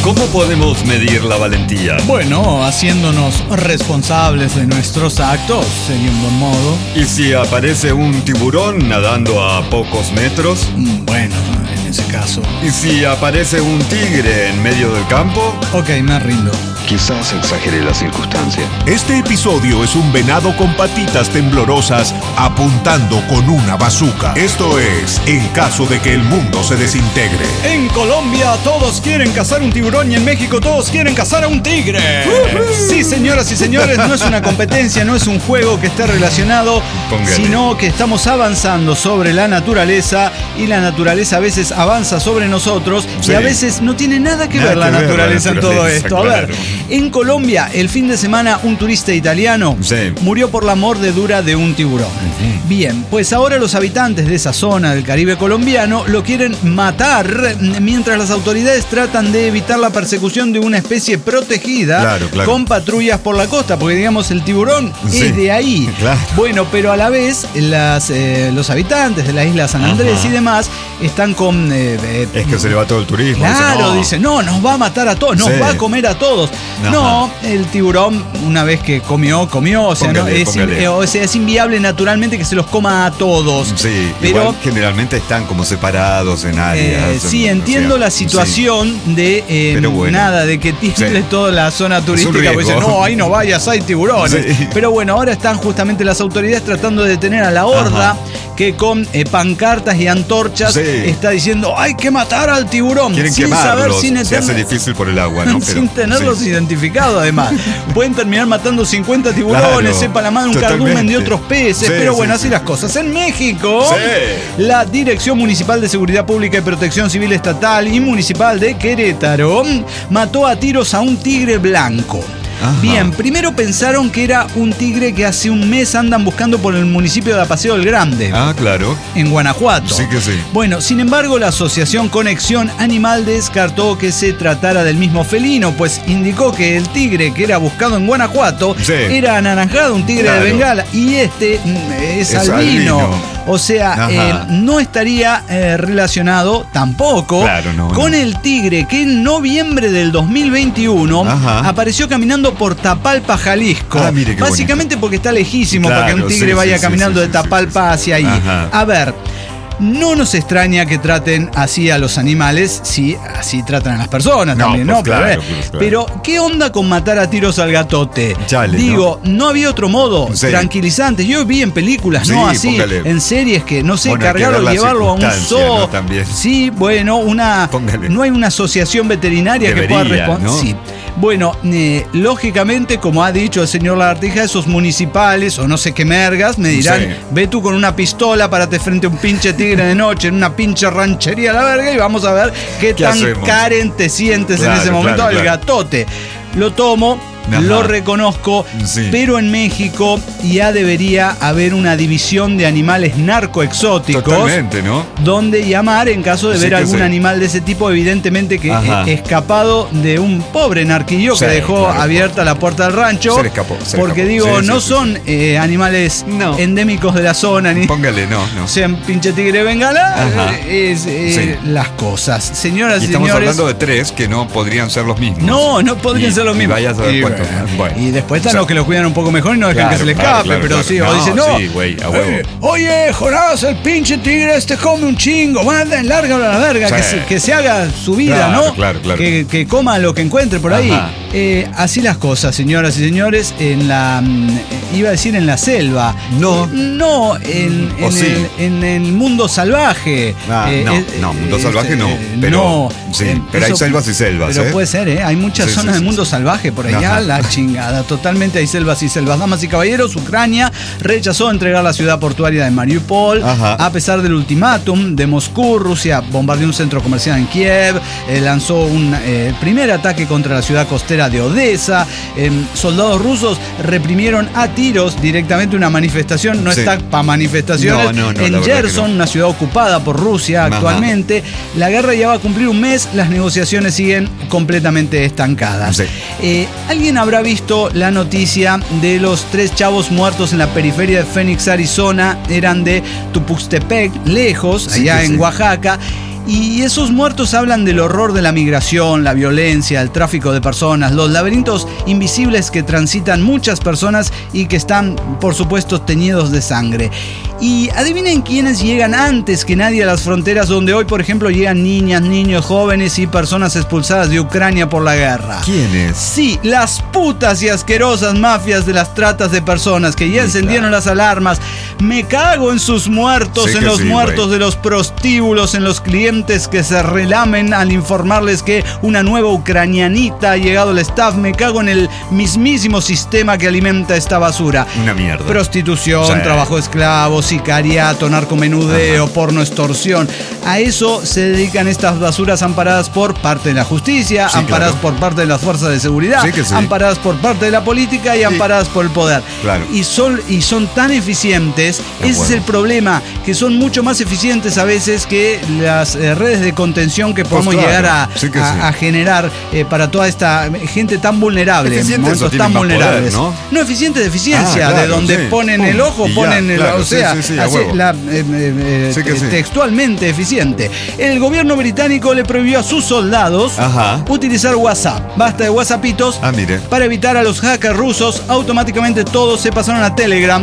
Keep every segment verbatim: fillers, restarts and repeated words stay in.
¿Cómo podemos medir la valentía? Bueno, haciéndonos responsables de nuestros actos, sería un buen modo. ¿Y si aparece un tiburón nadando a pocos metros? Bueno, en ese caso. ¿Y si aparece un tigre en medio del campo? Ok, me rindo. Quizás exagere la circunstancia. Este episodio es un venado con patitas temblorosas apuntando con una bazuca. Esto es, en caso de que el mundo se desintegre. En Colombia todos quieren cazar un tiburón y en México todos quieren cazar a un tigre. Uh-huh. Sí, señoras y señores, no es una competencia, no es un juego que esté relacionado, Póngale. sino que estamos avanzando sobre la naturaleza y la naturaleza a veces avanza sobre nosotros sí. y a veces no tiene nada que nada ver la que naturaleza, ver la naturaleza en todo esto. Claro. A ver. En Colombia, el fin de semana, un turista italiano sí. murió por la mordedura de un tiburón. Uh-huh. Bien, pues ahora los habitantes de esa zona del Caribe colombiano lo quieren matar mientras las autoridades tratan de evitar la persecución de una especie protegida claro, claro. con patrullas por la costa, porque digamos el tiburón sí. es de ahí. Claro. Bueno, pero a la vez las, eh, los habitantes de la isla San Andrés Ajá. y demás están con... Eh, eh, es que se le va todo el turismo. Claro, dicen, no, dice, no nos va a matar a todos, nos sí. va a comer a todos. Ajá. No, el tiburón, una vez que comió, comió, o sea, póngale, no, es, eh, o sea, es inviable naturalmente que se los coma a todos. Sí, pero igual generalmente están como separados en áreas. Eh, sí, entiendo o sea, la situación sí. de eh, bueno. nada, de que tiemble sí. toda la zona turística, porque dicen, no, ahí no vayas, hay tiburones. Sí. Pero bueno, ahora están justamente las autoridades tratando de detener a la horda Ajá. que con eh, pancartas y antorchas sí. está diciendo, hay que matar al tiburón. Quieren sin saber, sin se hace difícil por el agua, ¿no? Sin Pero, tenerlos sí. identificados, además. Pueden terminar matando cincuenta tiburones, claro, sepa la madre un totalmente. cardumen de otros peces, sí, pero bueno, sí, así sí. las cosas. En México, sí. la Dirección Municipal de Seguridad Pública y Protección Civil Estatal y Municipal de Querétaro mató a tiros a un tigre blanco. Ajá. Bien, primero pensaron que era un tigre que hace un mes andan buscando por el municipio de Apaseo del Grande. Ah, claro. En Guanajuato. Sí que sí. Bueno, sin embargo, la asociación Conexión Animal descartó que se tratara del mismo felino, pues indicó que el tigre que era buscado en Guanajuato sí. era anaranjado, un tigre claro. de Bengala, y este es, es albino. albino. O sea, eh, no estaría eh, relacionado tampoco claro, no, con no. el tigre que en noviembre del dos mil veintiuno Ajá. apareció caminando por Tapalpa, Jalisco. Ah, mire qué Básicamente bonito. Porque está lejísimo claro, para que un tigre sí, vaya sí, caminando sí, sí, de Tapalpa sí, sí, hacia ahí. Ajá. A ver, no nos extraña que traten así a los animales, si así tratan a las personas no, también, pues ¿no? Claro, pero, pues claro. pero, ¿qué onda con matar a tiros al gatote? Chale, Digo, ¿no? no había otro modo sí. tranquilizante. Yo vi en películas, sí, ¿no? Así, póngale. en series que, no sé, bueno, cargarlo y llevarlo a un zoo. ¿No? También. Sí, bueno, una. Póngale. No hay una asociación veterinaria Debería, que pueda responder. ¿no? Sí. Bueno, eh, lógicamente, como ha dicho el señor Lagartija, esos municipales o no sé qué mergas me dirán, sí. ve tú con una pistola, párate frente a un pinche tigre de noche en una pinche ranchería a la verga y vamos a ver qué, qué tan hacemos? Karen te sientes claro, en ese momento claro, al claro. gatote. Lo tomo. Ajá. Lo reconozco, sí. pero en México ya debería haber una división de animales narcoexóticos. Totalmente, ¿no? Donde llamar en caso de sí, ver algún sí. animal de ese tipo, evidentemente que Ajá. escapado de un pobre narquillo sí, que dejó claro. abierta la puerta del rancho. Se le escapó. Se porque le escapó. digo, sí, no sí, son sí. Eh, animales no. endémicos de la zona. Ni Póngale, no, no. Sean pinche tigre bengala. Es eh, sí. las cosas. Señoras y, y estamos señores. hablando de tres que no podrían ser los mismos. No, no podrían y, ser los mismos. Y vayas a ver cuántos. Bueno, y después están o sea, los que lo cuidan un poco mejor y no dejan claro, que se le escape, claro, claro, pero claro. sí, no, o dicen, no, sí, güey, a huevo. Eh, oye, Jonás, el pinche tigre este come un chingo, manda, enlárgalo a la verga, sí. que, se, que se haga su vida, claro, ¿no? Claro, claro. Que, que coma lo que encuentre por ahí. Eh, así las cosas, señoras y señores, en la, iba a decir en la selva. No. No, en, en, sí. el, en el mundo salvaje. Ah, eh, no, eh, no, mundo salvaje eh, no, pero, no, sí, eh, pero eso, hay selvas y selvas. Pero ¿eh? puede ser, ¿eh? Hay muchas sí, zonas sí, del mundo sí. salvaje por allá, Ajá. la chingada, totalmente hay selvas y selvas. Damas y caballeros, Ucrania rechazó entregar la ciudad portuaria de Mariupol Ajá. a pesar del ultimátum de Moscú. Rusia bombardeó un centro comercial en Kiev, eh, lanzó un eh, primer ataque contra la ciudad costera de Odessa. Eh, soldados rusos reprimieron a tiros directamente una manifestación, no sí. está para manifestaciones, no, no, no, en Gerson, no. una ciudad ocupada por Rusia Ajá. actualmente. La guerra ya va a cumplir un mes, las negociaciones siguen completamente estancadas. Sí. Eh, ¿Alguien habrá visto la noticia de los tres chavos muertos en la periferia de Phoenix, Arizona? Eran de Tuxtepec, lejos, sí, allá en sí. Oaxaca. Y esos muertos hablan del horror de la migración, la violencia, el tráfico de personas, los laberintos invisibles que transitan muchas personas y que están, por supuesto, teñidos de sangre. Y adivinen quiénes llegan antes que nadie a las fronteras donde hoy, por ejemplo, llegan niñas, niños, jóvenes y personas expulsadas de Ucrania por la guerra. ¿Quiénes? Sí, las putas y asquerosas mafias de las tratas de personas que ya sí, encendieron claro. las alarmas. Me cago en sus muertos, sí en los sí, muertos wey. de los prostíbulos, en los clientes que se relamen al informarles que una nueva ucranianita ha llegado al staff. Me cago en el mismísimo sistema que alimenta esta basura. Una mierda. Prostitución, sí. trabajo esclavo, sicariato, narcomenudeo, Ajá. porno, extorsión. A eso se dedican estas basuras amparadas por parte de la justicia, sí, amparadas claro. por parte de las fuerzas de seguridad, sí sí. amparadas por parte de la política y sí. amparadas por el poder. Claro. Y son, y son tan eficientes, de ese acuerdo. es el problema, que son mucho más eficientes a veces que las eh, redes de contención que podemos pues claro. llegar a, sí a, sí. a generar eh, para toda esta gente tan vulnerable, en momentos tan vulnerables. Poder, ¿no? no eficiente de eficiencia, ah, claro, de donde sí. ponen Pum, el ojo, ponen ya, el, claro, o sea, sí, sí, sí, así, la, eh, eh, sí te, sí. textualmente eficiente. El gobierno británico le prohibió a sus soldados Ajá. utilizar WhatsApp. Basta de WhatsAppitos ah, mire. para evitar a los hackers rusos. Automáticamente todos se pasaron a Telegram.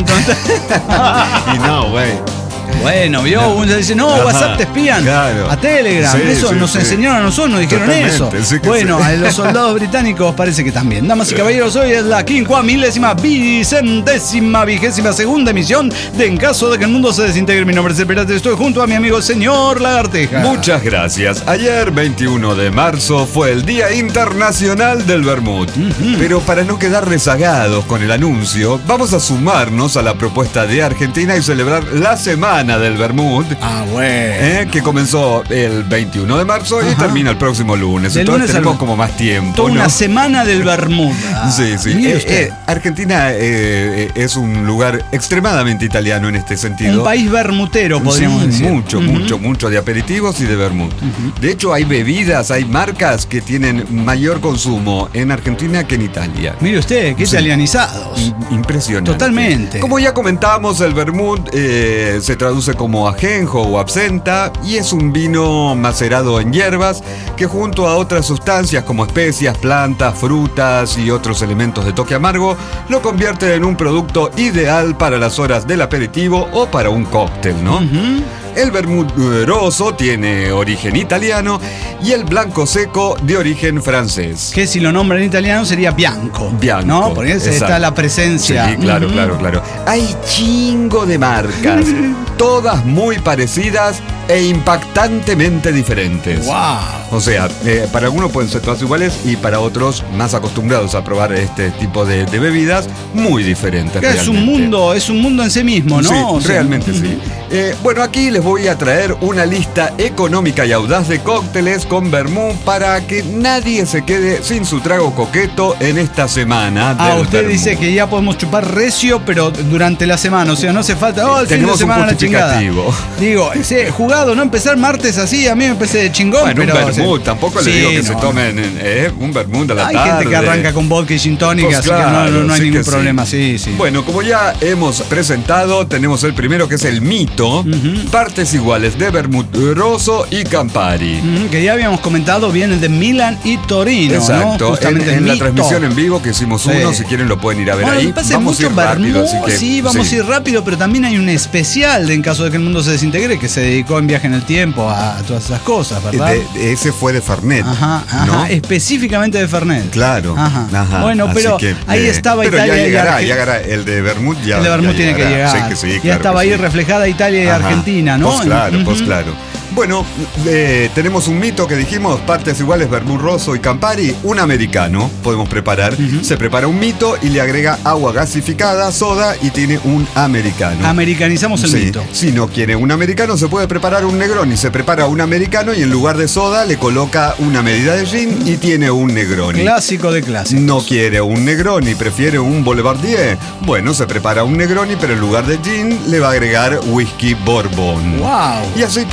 y no, güey. Bueno, vio, no. uno dice, no, Ajá, WhatsApp te espían. Claro. A Telegram. Sí, eso sí, nos sí. enseñaron a nosotros, nos dijeron Totalmente, eso. Sí bueno, sí. a los soldados británicos parece que también. Damas y caballeros, hoy es la quincuá milésima, vicentésima, vigésima segunda emisión de En Caso de que el Mundo se Desintegre. Mi nombre es El Pirata y estoy junto a mi amigo el señor Lagarteja. Muchas gracias. Ayer, veintiuno de marzo, fue el Día Internacional del Vermut. Uh-huh. Pero para no quedar rezagados con el anuncio, vamos a sumarnos a la propuesta de Argentina y celebrar la semana del Vermut, ah, bueno. eh, que comenzó el veintiuno de marzo Ajá. y termina el próximo lunes. Del Entonces lunes tenemos al... como más tiempo. Toda ¿no? una semana del Vermut. Ah, sí, sí. Eh, eh, Argentina eh, es un lugar extremadamente italiano en este sentido. Un país vermutero, podríamos sí, decir. Mucho, uh-huh. mucho, mucho de aperitivos y de vermut. Uh-huh. De hecho, hay bebidas, hay marcas que tienen mayor consumo en Argentina que en Italia. Mire usted, qué sí. italianizados. Impresionante. Totalmente. Como ya comentábamos, el vermut eh, se traduce como ajenjo o absenta y es un vino macerado en hierbas que junto a otras sustancias como especias, plantas, frutas y otros elementos de toque amargo lo convierten en un producto ideal para las horas del aperitivo o para un cóctel, ¿no? Uh-huh. El vermut rosso tiene origen italiano y el blanco seco de origen francés. Que si lo nombran en italiano sería bianco. Bianco. ¿No? Porque esa está la presencia. Sí, claro, mm. claro, claro. Hay chingo de marcas, todas muy parecidas e impactantemente diferentes. ¡Wow! O sea, eh, para algunos pueden ser todas iguales y para otros más acostumbrados a probar este tipo de, de bebidas, muy diferentes. Es un mundo, es un mundo en sí mismo, ¿no? Sí, o sea, realmente sí. Eh, bueno, aquí les voy a traer una lista económica y audaz de cócteles con vermut para que nadie se quede sin su trago coqueto en esta semana. Ah, usted vermut. dice que ya podemos chupar recio, pero durante la semana, o sea, no hace falta. Oh, el Tenemos fin de semana un justificativo. La chingada. Digo, sí, jugado, ¿no? Empezar martes así, a mí me empecé de chingón. Bueno, pero, un vermut, o sea, tampoco sí, le digo que no, se tomen eh, un vermut a la hay tarde. Hay gente que arranca con vodka y gin tonic, pues así claro, que no, no, no hay ningún problema, sí. sí, sí. Bueno, como ya hemos presentado, tenemos el primero que es el mito, uh-huh. partes iguales de vermut rosso y Campari. Uh-huh, que ya habíamos comentado, viene de Milán y Torino. Exacto, ¿no? Justamente en, en la transmisión en vivo que hicimos sí. uno, si quieren lo pueden ir a ver bueno, ahí. Vamos a ir rápido, así que, sí, vamos sí. a ir rápido, pero también hay un especial de En Caso de que el Mundo se Desintegre que se dedicó en Viaje en el Tiempo a todas esas cosas, ¿verdad? De, de ese fue de Fernet. Ajá, ajá, ¿no? Específicamente de Fernet. Claro. Ajá. ajá bueno, pero que, ahí eh, estaba pero Italia ya llegará, y ya llegará. El de vermut ya El de vermut tiene llegará. que llegar. Sí, que sí, ya claro estaba ahí sí. reflejada Italia y ajá. Argentina, ¿no? Pues claro, uh-huh. pues claro. Bueno, eh, tenemos un mito que dijimos, partes iguales, vermut rosso y Campari, un americano podemos preparar. Uh-huh. Se prepara un mito y le agrega agua gasificada, soda y tiene un americano. Americanizamos el sí. mito. Si no quiere un americano, se puede preparar un Negroni. Se prepara un americano y en lugar de soda le coloca una medida de gin y tiene un Negroni. Clásico de clásicos. No quiere un Negroni, prefiere un Boulevardier. Bueno, se prepara un Negroni, pero en lugar de gin le va a agregar whisky Bourbon. ¡Wow! Y así podemos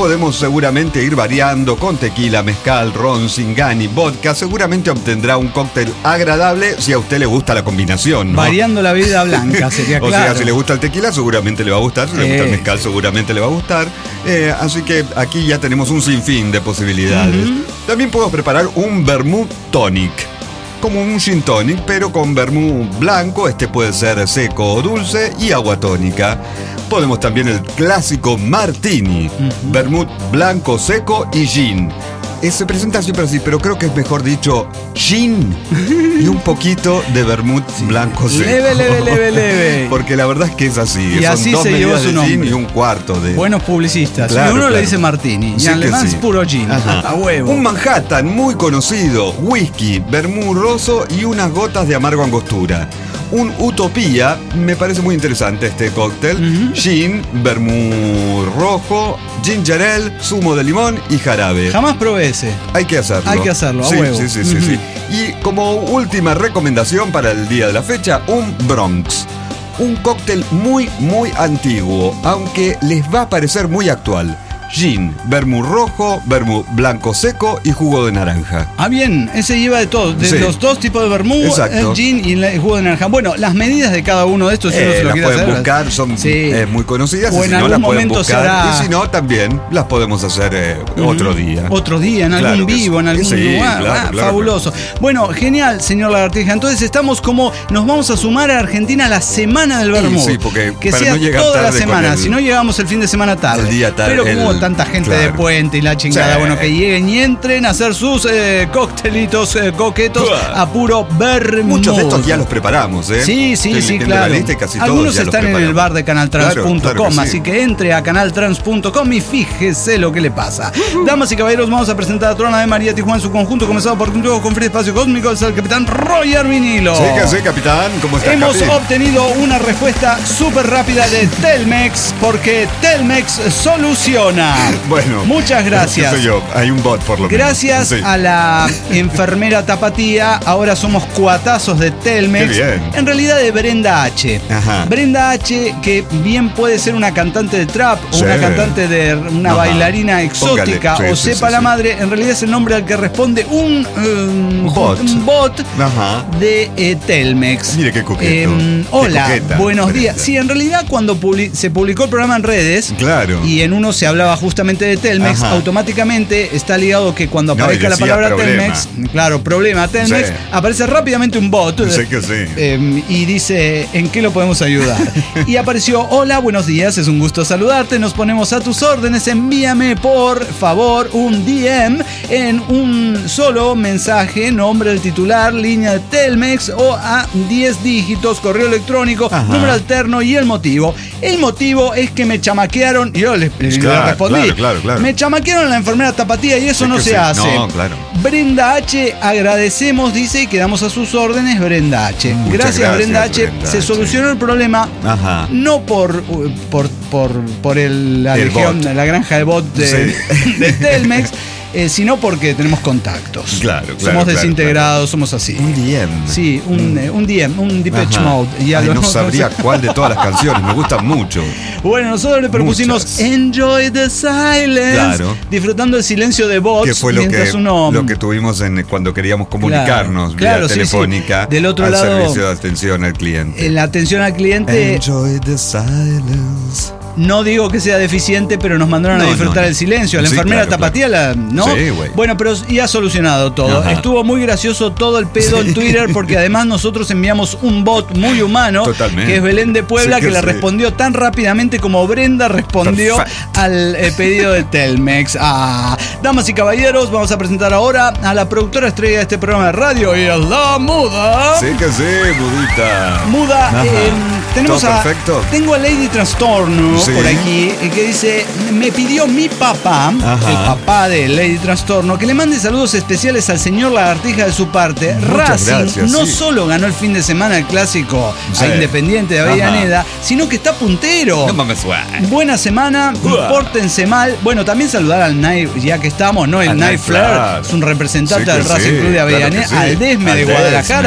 seguramente ir variando con tequila, mezcal, ron, Zingani, vodka. Seguramente obtendrá un cóctel agradable si a usted le gusta la combinación, ¿no? Variando la bebida blanca, sería o claro. O sea, si le gusta el tequila, seguramente le va a gustar. Si le gusta el mezcal, seguramente le va a gustar. Eh, así que aquí ya tenemos un sinfín de posibilidades. Uh-huh. También podemos preparar un vermouth tonic, como un gin tonic, pero con vermouth blanco. Este puede ser seco o dulce, y agua tónica. Podemos también el clásico martini, uh-huh. vermouth blanco, seco y gin. Eh, se presenta siempre así, pero creo que es mejor dicho gin y un poquito de vermouth sí. blanco seco. Leve, leve, leve, leve. Porque la verdad es que es así. Y Son así dos se llevó medidas su de nombre. gin y un cuarto de... Buenos publicistas. Claro, y uno claro. le dice martini. Y Sí en alemán sí. es puro gin. A huevo. Un Manhattan muy conocido, whisky, vermouth roso y unas gotas de amargo angostura. Un Utopía, me parece muy interesante este cóctel. Uh-huh. Gin, vermouth rojo, ginger ale, zumo de limón y jarabe. Jamás probé ese. Hay que hacerlo. Hay que hacerlo, a sí, huevo. Sí, sí, sí, uh-huh. sí. Y como última recomendación para el día de la fecha, un Bronx. Un cóctel muy, muy antiguo, aunque les va a parecer muy actual. Gin, vermouth rojo, vermouth blanco seco y jugo de naranja. Ah, bien, ese lleva de todo, de sí. los dos tipos de vermouth, Exacto. el gin y el jugo de naranja. Bueno, las medidas de cada uno de estos, si eh, uno se lo las quiere pueden hacer, buscar, son sí. eh, muy conocidas. O y en si no, algún las pueden momento buscar. será... Y si no, también las podemos hacer eh, mm-hmm. otro día. Otro día, en algún claro vivo, sí. en algún sí, lugar. Claro, ah, claro, fabuloso. Claro. Bueno, genial, señor Lagartija. Entonces estamos como, nos vamos a sumar a Argentina la semana del vermouth. Sí, sí, porque que para sea no llegar toda la tarde semana, con el- si no llegamos el fin de semana tarde. El día tarde, Pero como el- tanta gente claro. de puente y la chingada, Sí. bueno, que lleguen y entren a hacer sus eh, coctelitos eh, coquetos Uah. a puro vermouth. Muchos de estos ya los preparamos, ¿eh? Sí, sí, Estoy sí, leyendo claro. la lista y casi todos Algunos ya los están en el preparamos. bar de canaltrans punto com, Claro, claro que sí. así que entre a canaltrans punto com y fíjese lo que le pasa. Uh-huh. Damas y caballeros, vamos a presentar a Trona de María Tijuana en su conjunto, comenzado por un juego con Free Espacio Cósmico, es el capitán Roger Vinilo. Sí, que sí, capitán. ¿Cómo estás, Hemos capi? obtenido una respuesta súper rápida de Telmex, porque Telmex soluciona. Bueno. Muchas gracias. Soy yo. Hay un bot por lo menos. Gracias Sí. a la enfermera Tapatía, ahora somos cuatazos de Telmex. Qué bien. En realidad de Brenda H. Ajá. Brenda H, que bien puede ser una cantante de trap o Sí. una cantante de una Ajá. bailarina exótica, Póngale. o Sí, sí, sepa sí, la sí. madre, en realidad es el nombre al que responde un, um, Bot. un bot Ajá. de eh, Telmex. Mire qué coqueto. Em, Qué hola, coqueta, buenos Brenda. días. Sí, en realidad cuando publi- se publicó el programa en redes, Claro. y en uno se hablaba justamente de Telmex, Ajá. automáticamente está ligado que cuando No, aparezca y la decía palabra problema. Telmex, claro, problema Telmex, Sí. aparece rápidamente un bot Sé que sí. eh, y dice, ¿en qué lo podemos ayudar? Y apareció, hola, buenos días, es un gusto saludarte, nos ponemos a tus órdenes, envíame por favor un D M en un solo mensaje, nombre del titular, línea de Telmex o a diez dígitos, correo electrónico, Ajá. número alterno y el motivo. El motivo es que me chamaquearon, y yo le, le Claro, respondí, claro, claro, claro. me chamaquearon la enfermera Tapatía y eso Sí no que se sí. hace. No, claro. Brenda H, agradecemos, dice, y quedamos a sus órdenes, Brenda H. Muchas Gracias, gracias, Brenda H. Brenda Se H. solucionó el problema, Ajá. no por, por, por, por el, la, El legión, bot. la granja de bot de, Sí. de Telmex, eh, sino porque tenemos contactos. Claro, claro, Somos claro, desintegrados, claro. somos así. Un D M. Sí, un, eh, un D M, un Depeche Ajá. Mode. Ya Ay, lo- no sabría cuál de todas las canciones, me gustan mucho. Bueno, nosotros le propusimos Muchas. Enjoy the Silence. Claro. Disfrutando el silencio de bots. Que fue lo mientras que, uno... lo que tuvimos en, cuando queríamos comunicarnos Claro, vía sí, sí. telefónica Del otro al lado, servicio de atención al cliente. En la atención al cliente, Enjoy the silence. no digo que sea deficiente, pero nos mandaron No, a disfrutar no, no. el silencio. A la Sí, enfermera claro, Tapatía, la, ¿no? Sí, güey. Bueno, pero ya solucionado todo. Ajá. Estuvo muy gracioso todo el pedo en Twitter, porque además nosotros enviamos un bot muy humano, Totalmente. que es Belén de Puebla, Sí que que le sí. respondió tan rápidamente como Brenda respondió Perfecto. al eh, pedido de Telmex. Ah, damas y caballeros, vamos a presentar ahora a la productora estrella de este programa de radio, y es la Muda. Sí que sí, Budita. Muda, Ajá. eh, tenemos ¿Todo a. perfecto? Tengo a Lady Trastorno Sí. por aquí, eh, que dice: me pidió mi papá, Ajá. el papá de Lady Trastorno, que le mande saludos especiales al señor Lagartija de su parte. Muchas Racing gracias, no sí. solo ganó el fin de semana el clásico Sí. a Independiente de Avellaneda, sino que está puntero. No mames, guay. Buena semana, Uah. pórtense mal. Bueno, también saludar al Night, ya que estamos, ¿no? El Al Night Night Flair Flair. es un representante Sí que del Racing sí, Club de claro Avellaneda, que sí. al Desme Al de Guadalajara. Desme.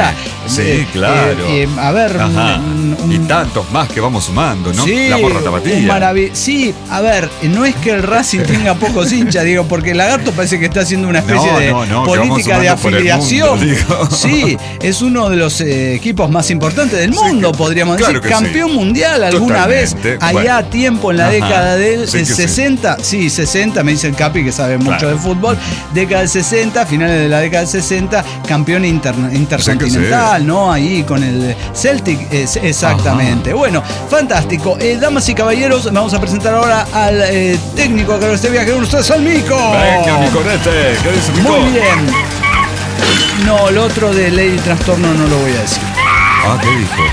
Sí, eh, claro. Eh, eh, a ver, un, un, y tantos más que vamos sumando, ¿no? Sí, la Morra Tapatía. Marav- sí, a ver, no es que el Racing tenga pocos hinchas, digo, porque el Lagarto parece que está haciendo una especie no, de no, no, política de afiliación. Mundo, sí, es uno de los eh, equipos más importantes del mundo, sí, que, podríamos claro decir. Campeón sí. mundial alguna Totalmente. vez, allá bueno. a tiempo en la Ajá. década del sí sesenta, sí. sí, sesenta, me dice el Capi que sabe mucho claro. de fútbol, década del sesenta, finales de la década del sesenta, campeón inter, intercontinental, sí ¿no? Ahí con el Celtic, eh, exactamente. Ajá. Bueno, fantástico. Eh, damas y caballeros, vamos a presentar ahora al eh, técnico que este viaje con ustedes, al Mico. Venga, Miconete, ¿qué dice Mico? Muy bien. No, el otro de Lady Trastorno no lo voy a decir. Ah, ¿qué dijo?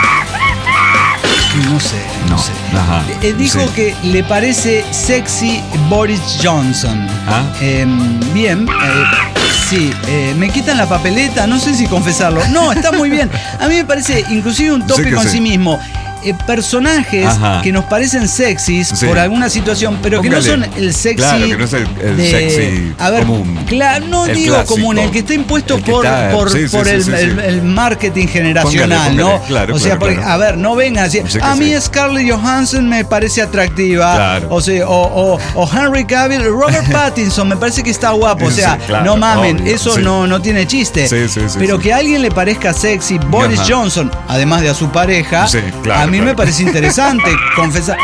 No sé, no, no sé. Ajá, eh, dijo sí. que le parece sexy Boris Johnson. ¿Ah? Eh, bien. Eh, Sí, eh, me quitan la papeleta, no sé si confesarlo. No, está muy bien. A mí me parece inclusive un tópico sí en sí mismo. Eh, personajes Ajá. que nos parecen sexys sí. por alguna situación, pero Póngale. que no son el sexy. Claro, que no es el, el de, sexy a ver, común. Claro, no el digo clásico. común, el que está impuesto que por, está, por, sí, sí, por sí, el, sí, el, sí. el marketing generacional, póngale, póngale. ¿no? Claro, o sea, claro, porque, claro. a ver, no vengan así. Sí a mí sí. Scarlett Johansson me parece atractiva. Claro. O sea, o, o, o Henry Cavill, Robert Pattinson me parece que está guapo. O sea, sí, claro, no mamen, obvio, eso sí. no, no tiene chiste. Sí, sí, sí, pero sí. que a alguien le parezca sexy Boris Ajá. Johnson, además de a su pareja, sí, claro, a mí claro. me parece interesante. Confesar.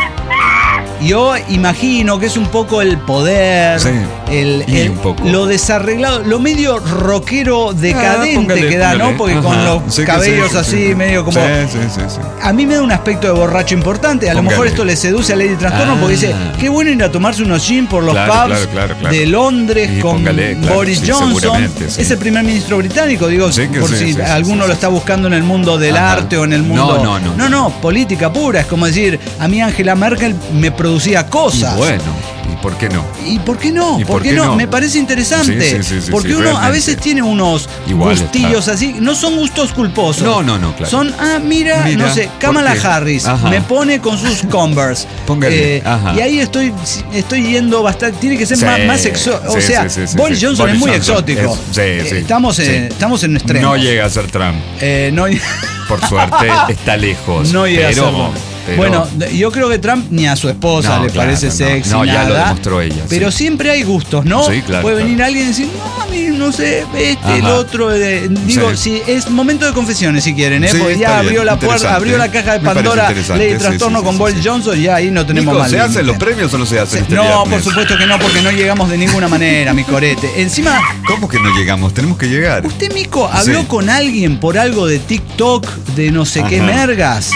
Yo imagino que es un poco el poder, sí, el, el lo desarreglado, lo medio rockero decadente ah, póngale, que da, póngale. ¿no? Porque Ajá. con los sí, cabellos sí, así, sí. medio como. Sí, sí, sí, sí. A mí me da un aspecto de borracho importante. A póngale. lo mejor esto le seduce a Lady Trastorno ah. porque dice: qué bueno ir a tomarse unos gin por los claro, pubs claro, claro, claro. de Londres y con póngale, claro, Boris sí, Johnson. Sí. Es el primer ministro británico, digo, sí, por sí, si sí, alguno sí, lo sí, está buscando en el mundo del Ajá. arte o en el mundo. No, no, no. No, no, política pura. Es como decir: a mí Angela Merkel me producía cosas. Y bueno, ¿y por qué no? ¿Y por qué no? ¿Y ¿Por, por qué no? no? Me parece interesante. Sí, sí, sí, sí, porque sí, uno realmente. a veces tiene unos Igual gustillos está. así. No son gustos culposos. No, no, no, claro. Son, ah, mira, mira no sé, Kamala Harris Ajá. me pone con sus Converse. Póngale. Eh, Ajá. Y ahí estoy, estoy yendo bastante. Tiene que ser sí, más, más exótico. O sí, sea, sí, sí, Boris sí, Johnson Boris es muy Johnson exótico. Es, sí, eh, sí. Estamos, sí. En, estamos en extremos. No llega a ser Trump. Eh, no, Por suerte está lejos. No llega pero, a serlo. Pero... Bueno, yo creo que Trump ni a su esposa no, le claro, parece no, sexy. No, nada, ya lo demostró ella. Pero sí. siempre hay gustos, ¿no? Sí, claro. Puede venir claro. alguien y decir, no, a mí no sé, este, Ajá. el otro. Eh, digo, sí. si es momento de confesiones, si quieren, ¿eh? Sí, porque ya abrió bien, la puerta, abrió la caja de Pandora, Ley de Trastorno sí, sí, con sí, Boris sí. Johnson, ya ahí no tenemos Nico, más. ¿se hacen los premios o no se hacen? Se, este no, viernes? por supuesto que no, porque no llegamos de ninguna manera, mi corete. Encima. ¿Cómo que no llegamos? Tenemos que llegar. ¿Usted, Mico, habló sí. con alguien por algo de TikTok, de no sé Ajá. qué mergas?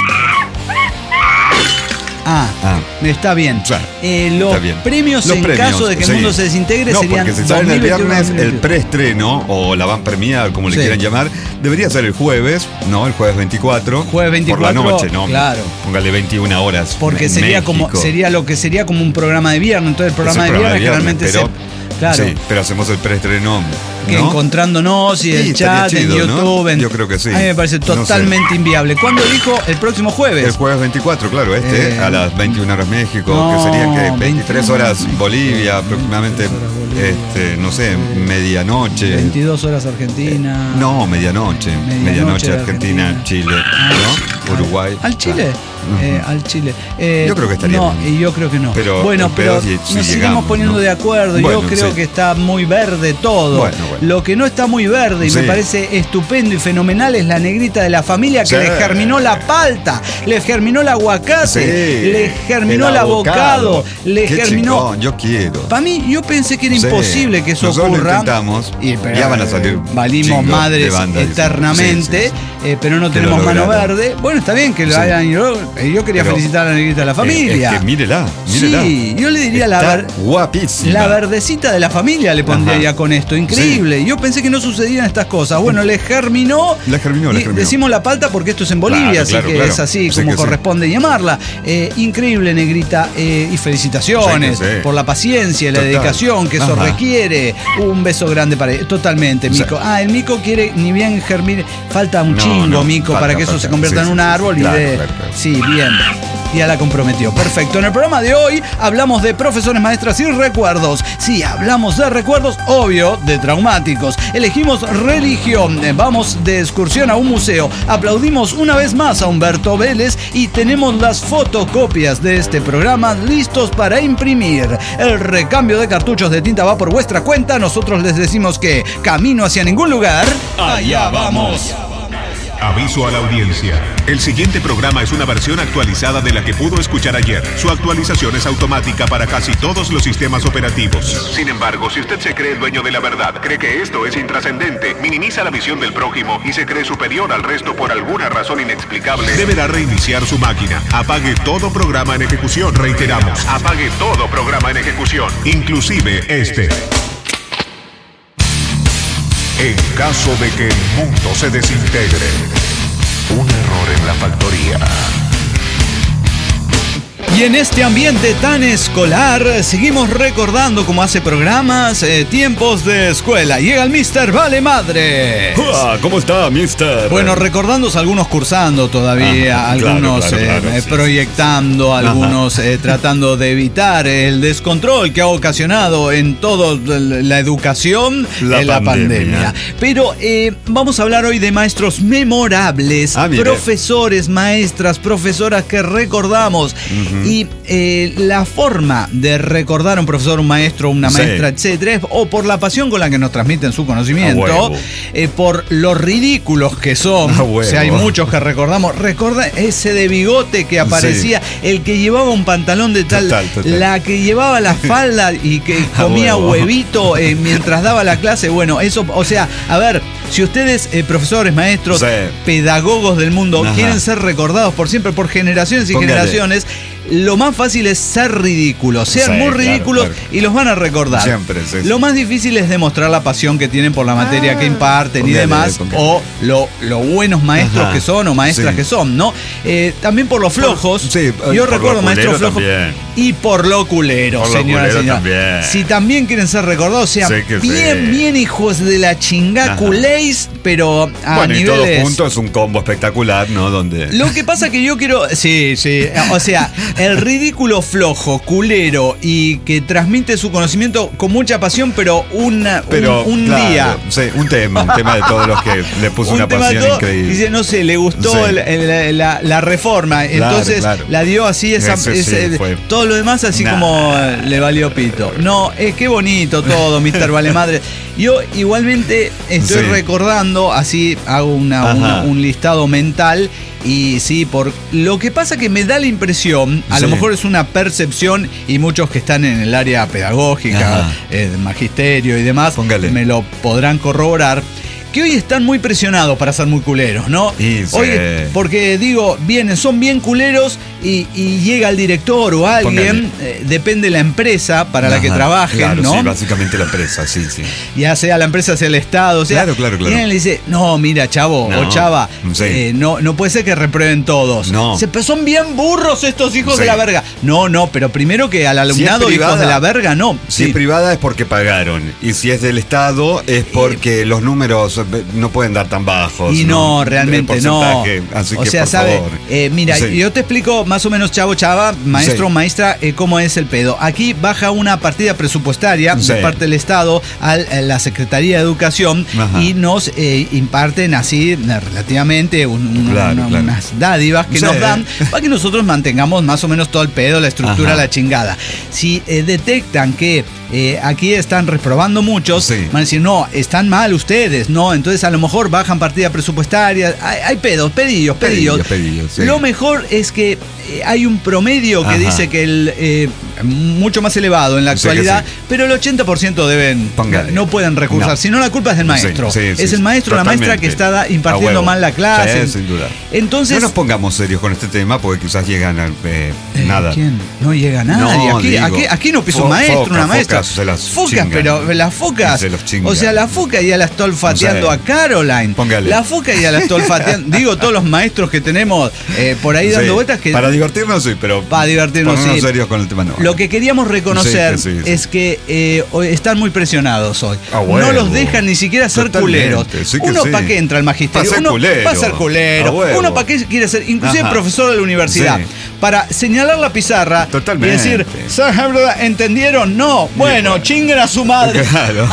Ah, ah, está bien. O sea, eh, los está bien. premios los en premios, caso de que sí. el mundo se desintegre no, serían porque si salen el viernes el preestreno o la van premiar, como le sí. quieran llamar, debería ser el jueves, ¿no? El jueves veinticuatro. Jueves veinticuatro. Por la noche, ¿no? Claro. Póngale veintiuna horas. Porque sería México. como sería lo que sería como un programa de viernes. Entonces el programa, de, viernes, de viernes realmente pero, se. Claro. Sí, pero hacemos el preestreno. Que ¿no? encontrándonos y sí, el chat, chido, en YouTube. ¿no? En... Yo creo que sí. A mí me parece totalmente no sé. inviable. ¿Cuándo dijo? El próximo jueves. El jueves veinticuatro, claro, este, eh... a las veintiuna horas México, no, que serían que veintitrés horas Bolivia, aproximadamente, Bolivia. este, no sé, medianoche. veintidós horas Argentina. Eh, no, medianoche. Medianoche, medianoche Argentina, Argentina, Chile, ¿no? Uruguay. ¿Al Chile? Ah. Eh, al Chile. Eh, yo creo que estaría No, bien. yo creo que no. Pero, bueno, pero, pero si, si nos llegamos, seguimos poniendo ¿no? de acuerdo. Bueno, yo creo sí. que está muy verde todo. Bueno, bueno. Lo que no está muy verde y sí. me parece estupendo y fenomenal es la negrita de la familia que sí. le germinó la palta, le germinó el aguacate, sí. le germinó el, el abocado, le Qué germinó. Chingón, yo quiero. Para mí, yo pensé que era sí. imposible que eso Nosotros ocurra. Lo intentamos, y, pero, ya van a salir. Valimos madres eternamente, sí, sí, sí. Eh, pero no que tenemos mano verde. Bueno, está bien que lo sí. hagan. Yo, yo quería pero, felicitar a la negrita de la familia. Es que mírela, mírela. Sí, yo le diría Está la ver, guapísima. La verdecita de la familia le pondría Ajá. ya con esto. Increíble. Sí. Yo pensé que no sucedían estas cosas. Bueno, le germinó. Le germinó, le germinó. Decimos la palta porque esto es en Bolivia, claro, así claro, que claro. es así sí como corresponde sí. llamarla. Eh, increíble, negrita. Eh, y felicitaciones sí, sí. por la paciencia y la Total. dedicación que eso Ajá. requiere. Un beso grande para él. Totalmente, Mico. O sea, ah, el Mico quiere ni bien germinar. Falta un no, chingo, no, Mico, falta, para que eso falta. se convierta sí, en un sí, árbol sí, y claro, de. Claro, claro. Sí, bien. Ya la comprometió. Perfecto. En el programa de hoy hablamos de profesores, maestras y recuerdos. Sí, hablamos de recuerdos, obvio, de traumas. temáticos. Elegimos religión, vamos de excursión a un museo, aplaudimos una vez más a Humberto Vélez y tenemos las fotocopias de este programa listos para imprimir. El recambio de cartuchos de tinta va por vuestra cuenta. Nosotros les decimos que camino hacia ningún lugar. Allá vamos. Aviso a la audiencia. El siguiente programa es una versión actualizada de la que pudo escuchar ayer. Su actualización es automática para casi todos los sistemas operativos. Sin embargo, si usted se cree el dueño de la verdad, cree que esto es intrascendente, minimiza la visión del prójimo y se cree superior al resto por alguna razón inexplicable, deberá reiniciar su máquina. Apague todo programa en ejecución. Reiteramos, apague todo programa en ejecución, inclusive este. En caso de que el mundo se desintegre, un error en la factoría. Y en este ambiente tan escolar, seguimos recordando, como hace programas, eh, tiempos de escuela. Llega el mister Vale Madre. ¿Cómo está, mister? Bueno, recordándose algunos cursando todavía, Ajá, claro, algunos claro, eh, claro, eh, sí, proyectando, sí. algunos eh, tratando de evitar el descontrol que ha ocasionado en toda la educación la, en la pandemia. pandemia. Pero eh, vamos a hablar hoy de maestros memorables, ah, profesores, maestras, profesoras que recordamos. Uh-huh. Y eh, la forma de recordar a un profesor, un maestro, una sí. maestra, etcétera, es o por la pasión con la que nos transmiten su conocimiento, eh, por los ridículos que son. O sea, hay muchos que recordamos. Recuerda ese de bigote que aparecía, sí. el que llevaba un pantalón de tal, total, total. la que llevaba la falda y que comía huevito eh, mientras daba la clase. Bueno, eso, o sea, a ver, si ustedes, eh, profesores, maestros, sí. pedagogos del mundo, Ajá. quieren ser recordados por siempre, por generaciones y Póngale. generaciones, lo más fácil es ser ridículos, sean sí, muy ridículos claro, claro. y los van a recordar. Siempre, sí, sí. Lo más difícil es demostrar la pasión que tienen por la materia ah, que imparten y demás, o lo, lo buenos maestros Ajá. que son o maestras sí. que son, ¿no? Eh, también por los flojos. Por, sí, Yo recuerdo maestros flojos también. Y por lo culero, por señoras y señores. Si también quieren ser recordados, sean sí bien, sí. bien hijos de la chingá culéis, pero a bueno, niveles... y todos juntos es un combo espectacular, ¿no? Donde... Lo que pasa que yo quiero... Sí, sí, o sea... El ridículo flojo, culero y que transmite su conocimiento con mucha pasión, pero, una, pero un, un claro, día. Sí, un tema, un tema de todos los que le puso una pasión todo, increíble. Dice, no sé, le gustó sí. el, el, la, la reforma, claro, entonces claro. la dio así, esa, ese, ese, sí, todo lo demás así nah. como le valió pito. No, es que bonito todo, mister Vale Madre. Yo igualmente estoy sí. recordando, así hago una, una, un listado mental. Y sí, por lo que pasa que me da la impresión, a sí. lo mejor es una percepción, y muchos que están en el área pedagógica, eh, magisterio y demás, Póngale. me lo podrán corroborar, que hoy están muy presionados para ser muy culeros, ¿no? Sí, sí. Hoy, porque digo, vienen, son bien culeros y, y llega el director o alguien, eh, depende de la empresa para Ajá, la que trabajen, claro, ¿no? Sí, básicamente la empresa, sí, sí. Ya sea la empresa, sea el Estado, o sea, claro, claro, claro. Y alguien le dice, no, mira, chavo no, o chava, sí. eh, no, no puede ser que reprueben todos. No. Se, pero son bien burros estos hijos sí. de la verga. No, no, pero primero que al alumnado si privada, hijos de la verga, no. Si sí. es privada es porque pagaron, y si es del Estado es porque eh, los números no pueden dar tan bajos. Y no, no realmente no. Así o que, sea, por sabe, favor. Eh, mira, sí. yo te explico más o menos, chavo, chava, maestro, sí. maestra, eh, cómo es el pedo. Aquí baja una partida presupuestaria sí. de parte del Estado a la Secretaría de Educación Ajá. y nos eh, imparten así relativamente un, un, claro, una, claro. unas dádivas que sí. nos dan para que nosotros mantengamos más o menos todo el pedo, la estructura, Ajá. la chingada. Si eh, detectan que eh, aquí están reprobando muchos, sí. van a decir, no, están mal ustedes, no, entonces a lo mejor bajan partida presupuestaria, hay, hay pedos, pedillos, pedillos. pedillos, pedillos sí. Lo mejor es que eh, hay un promedio que Ajá. dice que el eh, mucho más elevado en la actualidad, sí sí. pero el ochenta por ciento deben, Póngale. no pueden recursar, no. si no la culpa es del maestro. Sí, sí, es sí, el maestro o la maestra que está impartiendo mal la clase. Sí, sin duda. Entonces, no nos pongamos serios con este tema porque quizás llegan a eh, eh, nada. ¿Quién? No llega nadie. No, aquí, digo, aquí, aquí no piso un maestro, foca, una maestra. Focas, se las focas, chingan. pero las focas. O sea, la foca ya la está olfateando sí. a Caroline. Póngale. La foca ya la está olfateando. Digo, todos los maestros que tenemos eh, por ahí dando sí. vueltas que. Para divertirnos, sí, pero. Para divertirnos, sí. serios con el tema, no. Lo que queríamos reconocer sí, que sí, sí. es que eh, están muy presionados hoy. Ah, bueno. No los dejan ni siquiera ser Totalmente. culeros. Sí Uno sí. para qué entra al magisterio. Uno va a ser culero. Ah, bueno. Uno para qué quiere ser, inclusive Ajá. profesor de la universidad. Sí. para señalar la pizarra. Totalmente. Y decir, ¿entendieron? No. Bueno, chinguen a su madre. Claro.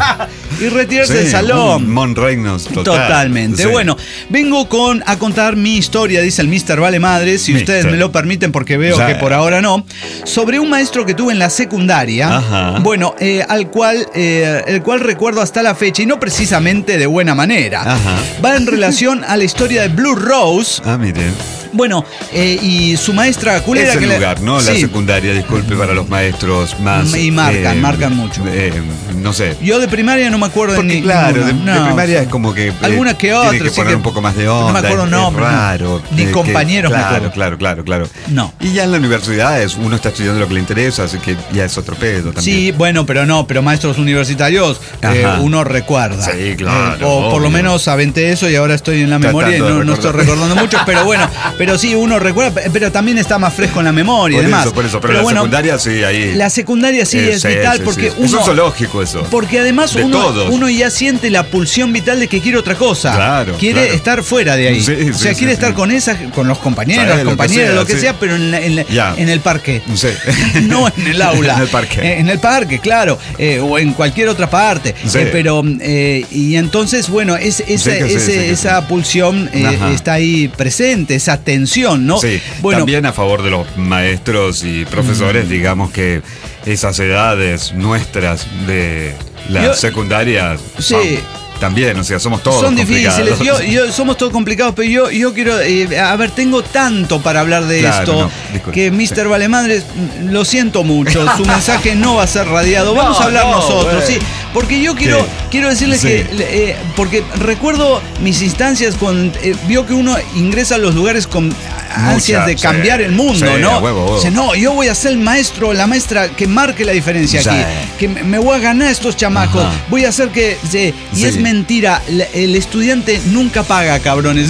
Y retirarse Sí, del salón. Mon Reynolds, total. Totalmente. Sí. Bueno, vengo con a contar mi historia, dice el mister Vale Madre, si mister ustedes me lo permiten, porque veo Sí. que por ahora no, sobre un maestro que tuve en la secundaria. Ajá. Bueno, eh, al cual, eh, el cual recuerdo hasta la fecha, y no precisamente de buena manera. Ajá. Va en relación a la historia de Blue Rose. Ah, miren. Bueno, eh, y su maestra culera Es el que le- lugar, ¿no? La Sí. secundaria, disculpe, para los maestros más... Y marcan, marcan mucho. eh, no sé. Yo de primaria no me acuerdo Porque ni claro, de, ninguna, de no. primaria es como que... eh, Alguna que tiene otra, que sí poner que- un poco más de onda. no me acuerdo es- nombres, es no. raro. Ni eh, que- compañeros me claro, acuerdo. Claro, claro, claro. No. Y ya en la universidad es, uno está estudiando lo que le interesa, así que ya es otro pedo también. Sí, bueno, pero no, pero maestros universitarios eh, Ajá. uno recuerda. Sí, claro, Eh, o por lo obvio. menos aventé eso y ahora estoy en la Tratando memoria y de no, no recordar. estoy recordando mucho, pero bueno, pero sí, uno recuerda, pero también está más fresco en la memoria Por y demás. eso, por eso. Pero, la bueno, secundaria sí, ahí... la secundaria sí Eh, es sí, vital sí, porque sí. uno... Es un zoológico eso. Porque además De uno, todos. uno ya siente la pulsión vital de que quiere otra cosa. Claro, Quiere claro. estar fuera de ahí. Sí, o sea, sí, quiere sí, estar sí. con esa, con los compañeros, Sí, las lo que compañeras, sea, lo que sí. sea, pero en, la- en la- Ya. en el parque. Sí. No en el aula. En el parque. Eh, en el parque, claro. eh, o en cualquier otra parte. Sí. Eh, pero, eh, y entonces, bueno, es, esa, Sí que sí, ese- sí que esa sí. pulsión eh, Ajá. está ahí presente, esa tensión, ¿no? Sí, Bueno, también a favor de los maestros y profesores, digamos que esas edades nuestras de la Yo- secundaria Sí. son- también, o sea, somos todos son difíciles. complicados. Yo, yo- somos todos complicados, pero yo, yo quiero. eh, a ver, tengo tanto para hablar de Claro, esto no, disculpe. que mister Valemadres, mm, lo siento mucho. Su mensaje no va a ser radiado. Vamos No, a hablar no, nosotros, güey. sí. Porque yo quiero, ¿Qué? quiero decirles Sí. que. eh, porque recuerdo mis instancias cuando eh, vio que uno ingresa a los lugares con ansias Mucha, de cambiar sí, el mundo, sí, ¿no? a huevo, a huevo. Dice, no, yo voy a ser el maestro, la maestra que marque la diferencia Sí. aquí. Que me me voy a ganar a estos chamacos. Ajá. Voy a hacer que. sí, y Sí. es mentira. la- El estudiante nunca paga, cabrones.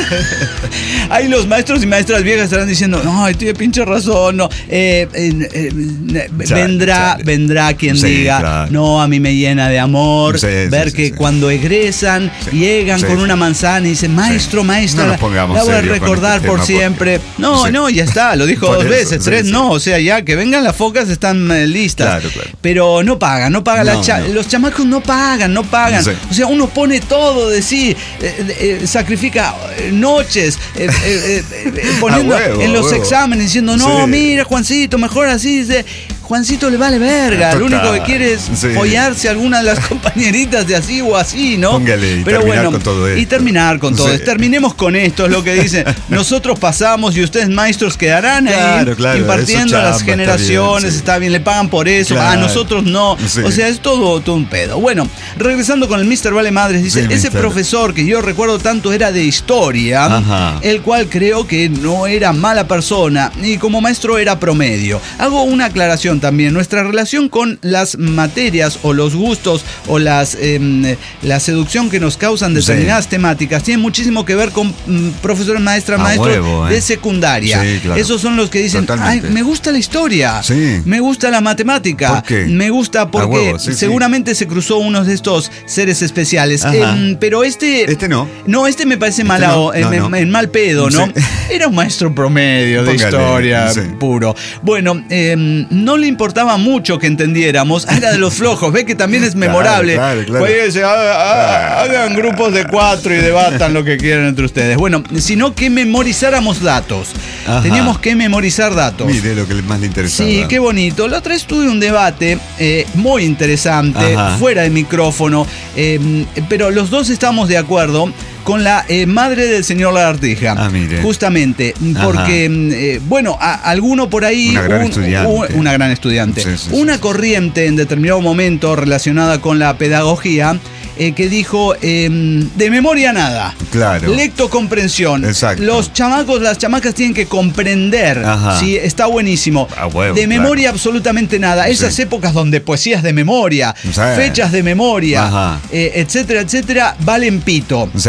Ahí los maestros y maestras viejas estarán diciendo, no, tiene pinche razón, no. Eh, eh, eh, Chale, vendrá, chale. vendrá quien Sí, diga, claro. no, a mí me llena de amor Sí, sí, ver sí, que sí. cuando egresan Sí, llegan sí, con sí. una manzana y dicen, maestro, Sí. maestra, No nos la- pongamos la voy a serios con recordar este por tema, siempre. porque- No, Sí. no, ya está, lo dijo Por dos eso, veces, sí, tres, sí. no, o sea, ya que vengan las focas están eh, listas. Claro, claro. Pero no pagan, no pagan. No, la cha- no. Los chamacos no pagan, no pagan. Sí. O sea, uno pone todo de sí, eh, eh, sacrifica eh, noches, eh, eh, eh, eh, poniendo A huevo, en a los huevo. exámenes diciendo, no, Sí. mira, Juancito, mejor así. Dice, Juancito le vale verga, lo Total. único que quiere es Sí. follarse a alguna de las compañeritas de así o así, ¿no? Póngale y terminar con todo Y esto. terminar con todo Sí. esto. Terminemos con esto, es lo que dicen. Nosotros pasamos y ustedes maestros quedarán Claro, ahí claro, impartiendo eso a las chamba, está generaciones, bien, sí. está bien, le pagan por eso, a Claro. nosotros no. Sí. O sea, es todo, todo un pedo. Bueno, regresando con el mister Vale Madres, dice, Sí, ese mister. profesor que yo recuerdo tanto era de historia, Ajá. el cual creo que no era mala persona y como maestro era promedio. Hago una aclaración también, nuestra relación con las materias o los gustos o las eh, la seducción que nos causan determinadas Sí. temáticas tiene muchísimo que ver con mm, profesores, maestras, A maestros huevo, eh. de secundaria. Sí, claro. Esos son los que dicen, Totalmente. ay, me gusta la historia, Sí. me gusta la matemática, ¿Por qué? me gusta porque A huevo, sí, sí. seguramente se cruzó uno de estos seres especiales. Ajá. Em, pero este... Este no. No, este me parece Este mala, no, o- en, no, en- no. en mal pedo, ¿no? Sí. Era un maestro promedio de Póngale, historia sí. puro. Bueno, em, no le importaba mucho que entendiéramos. Era de los flojos, ve que también es memorable. Claro, claro, claro. Pues dice, "Haga- haga- hagan grupos de cuatro y debatan lo que quieran entre ustedes. Bueno, sino que memorizáramos datos. Ajá. Teníamos que memorizar datos. Mire lo que más le interesa. Sí, qué bonito. La otra vez tuve un debate eh, muy interesante, Ajá. fuera de micrófono, eh, pero los dos estamos de acuerdo con la eh, madre del señor Lagartija. Ah, mire. Justamente, Ajá. porque, eh, bueno, a- alguno por ahí... Una gran un- estudiante. un- una gran estudiante. Sí, sí, una sí. corriente en determinado momento relacionada con la pedagogía eh, que dijo, eh, de memoria nada. Claro. Lectocomprensión. Exacto. Los chamacos, las chamacas tienen que comprender. Ajá. Sí, está buenísimo. A huevo, de claro. memoria absolutamente nada. Esas Sí. épocas donde poesías de memoria, Sí. fechas de memoria, Ajá. eh, etcétera, etcétera, valen pito. Sí.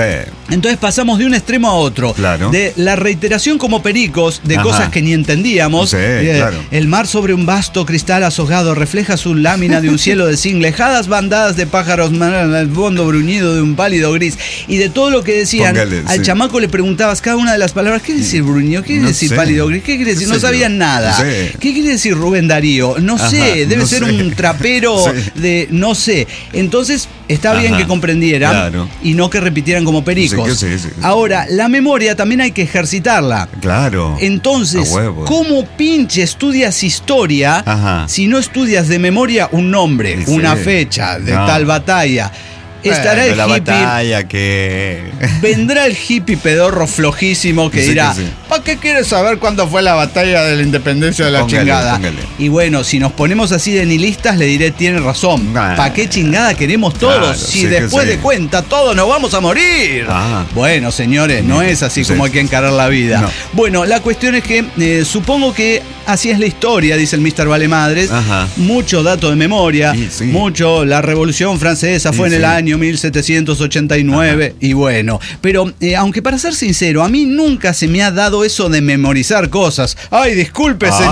Entonces pasamos de un extremo a otro. Claro. De la reiteración como pericos de Ajá. cosas que ni entendíamos. Sí, eh, claro. El mar sobre un vasto cristal azogado refleja su lámina de un cielo de zinc, lejadas bandadas de pájaros, el fondo bruñido de un pálido gris. Y de todo lo que decían, Póngale, al sí. chamaco le preguntabas cada una de las palabras. ¿Qué quiere decir bruñido? ¿Qué quiere no decir sé. pálido gris? ¿Qué quiere decir? No sabían nada. No sé. ¿Qué quiere decir Rubén Darío? No Ajá, sé. Debe no ser sé. un trapero sí. de no sé. Entonces está bien Ajá. que comprendieran claro. y no que repitieran como pericos. Sí, sí, sí. Ahora, la memoria también hay que ejercitarla. Claro. Entonces, ¿cómo pinche estudias historia Ajá. si no estudias de memoria un nombre, sí. una fecha de no. tal batalla? Estará bueno, el la hippie. Batalla que... Vendrá el hippie pedorro flojísimo que sí, dirá: sí. ¿para qué quieres saber cuándo fue la batalla de la independencia de la póngale, chingada? Póngale. Y bueno, si nos ponemos así de nihilistas, le diré: tiene razón. Nah. ¿Para qué chingada queremos todos? Claro, si sí después de sí. cuenta todos nos vamos a morir. Ah. Bueno, señores, no es así sí. como hay que encarar la vida. No. Bueno, la cuestión es que eh, supongo que así es la historia, dice el mister Valemadres. Ajá. Mucho dato de memoria, sí, sí. mucho. La Revolución Francesa fue sí, en el sí. año mil setecientos ochenta y nueve. Ajá. Y bueno, pero eh, aunque para ser sincero, a mí nunca se me ha dado eso de memorizar cosas. Ay, disculpe, ah.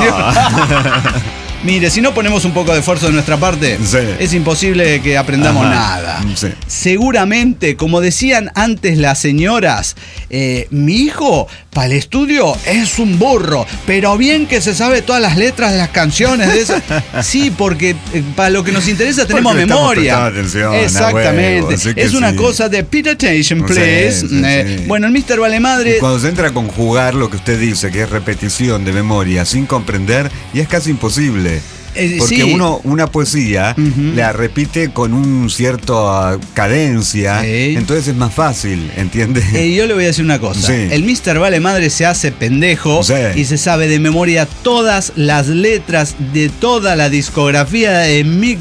señor. Mire, si no ponemos un poco de esfuerzo de nuestra parte, sí. es imposible que aprendamos Ajá. nada. Sí. Seguramente, como decían antes las señoras, eh, mi hijo para el estudio es un burro, pero bien que se sabe todas las letras de las canciones de esas. Sí, porque eh, para lo que nos interesa tenemos porque memoria. Atención, exactamente. Huevo, es una sí. cosa de pay attention, please. Sí, sí, eh, sí. Bueno, el mister Valemadre. Y cuando se entra a conjugar lo que usted dice, que es repetición de memoria sin comprender, y es casi imposible. Porque sí. uno una poesía uh-huh. la repite con un cierto cadencia, sí. entonces es más fácil, ¿entiendes? Eh, yo le voy a decir una cosa. Sí. El mister Valemadre se hace pendejo sí. y se sabe de memoria todas las letras de toda la discografía de Mick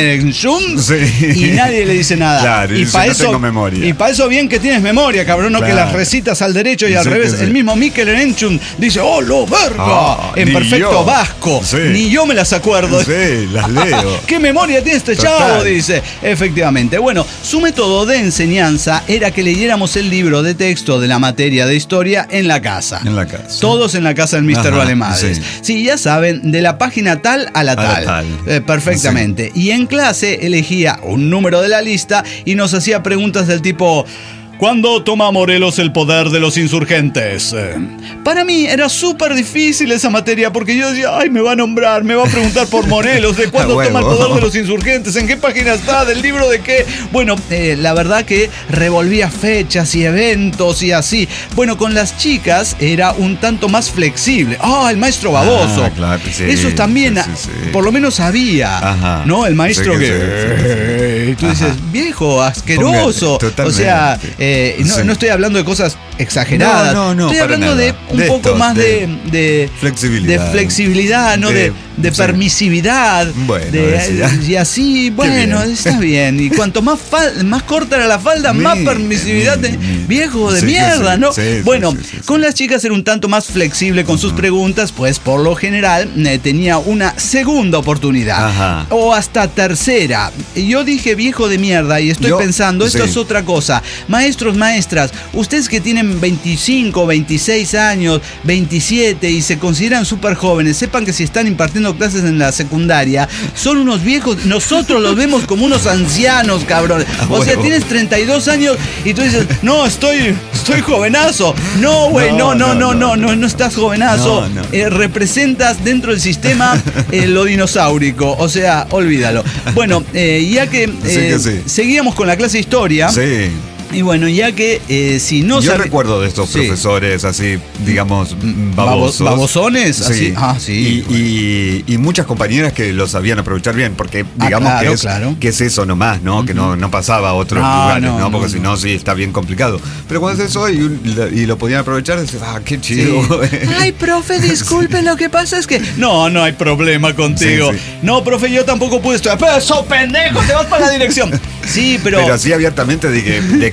Jung sí. y nadie le dice nada. Claro, y para no eso tengo memoria. Y para eso bien que tienes memoria, cabrón, no claro. que las recitas al derecho y sí, al revés. Sí. El mismo Mikel Erenchun dice: ¡oh, lo verga! Ah, en perfecto yo. vasco. Sí. Ni yo me las acuerdo. Sí, las leo. ¿Qué memoria tiene este Total. chavo? Dice. Efectivamente. Bueno, su método de enseñanza era que leyéramos el libro de texto de la materia de historia en la casa. En la casa. Todos en la casa del mister Valemadres. Sí. sí, ya saben, de la página tal a la a tal. La tal. Eh, perfectamente. Sí. Y en clase elegía un número de la lista y nos hacía preguntas del tipo: ¿cuándo toma Morelos el poder de los insurgentes? Eh, para mí era súper difícil esa materia porque yo decía: ay, me va a nombrar, me va a preguntar por Morelos, ¿de cuándo toma el poder de los insurgentes? ¿En qué página está? ¿Del libro de qué? Bueno, eh, la verdad que revolvía fechas y eventos y así. Bueno, con las chicas era un tanto más flexible. ¡Ah, oh, el maestro baboso! Ah, claro, sí, eso también, sí, sí, sí. por lo menos había, Ajá. ¿no? El maestro sí, que... que... Sí, sí. Tú dices: Ajá. viejo, asqueroso. Póngale, o sea... Eh, no, sí. no estoy hablando de cosas exageradas. No, no, no, estoy hablando nada. de un de poco esto, más de, de flexibilidad, de flexibilidad, no de, de sí. permisividad. Bueno, de, y así, bueno, bien. está bien. Y cuanto más fal, más corta era la falda, mi, más permisividad. Mi, de, mi, viejo de sí, mierda, sí, ¿no? Sí, bueno, sí, sí, sí, con sí. las chicas era un tanto más flexible con uh-huh. sus preguntas, pues por lo general eh, tenía una segunda oportunidad. Ajá. O hasta tercera. Yo dije viejo de mierda y estoy Yo, pensando, esto sí. es otra cosa. Maestros, maestras, ustedes que tienen veinticinco, veintiséis años, veintisiete y se consideran súper jóvenes, sepan que si están impartiendo clases en la secundaria, son unos viejos, nosotros los vemos como unos ancianos, cabrón. O sea, tienes treinta y dos años y tú dices: no, estoy, estoy jovenazo. No, güey, no no no, no, no, no, no, no estás jovenazo. No, no. Eh, representas dentro del sistema eh, lo dinosaurico, o sea, olvídalo. Bueno, eh, ya que, eh, sí que sí. seguíamos con la clase de historia. Sí. Y bueno, ya que eh, si no... Yo sabe... recuerdo de estos sí. profesores así, digamos, babosos. ¿Babosones? Sí. Así. Ah, sí. Y, y, y muchas compañeras que lo sabían aprovechar bien, porque digamos ah, claro, que, es, claro. que es eso nomás, ¿no? Uh-huh. Que no, no pasaba a otros ah, lugares, ¿no? ¿no? Porque no, si no, no, sí, está bien complicado. Pero cuando es eso y, y lo podían aprovechar, dices: ah, qué chido. Sí. Ay, profe, disculpen, sí. lo que pasa es que... No, no hay problema contigo. Sí, sí. No, profe, yo tampoco pude estudiar. Pero sos pendejo, te vas para la dirección. Sí, pero... Pero así abiertamente de que, de que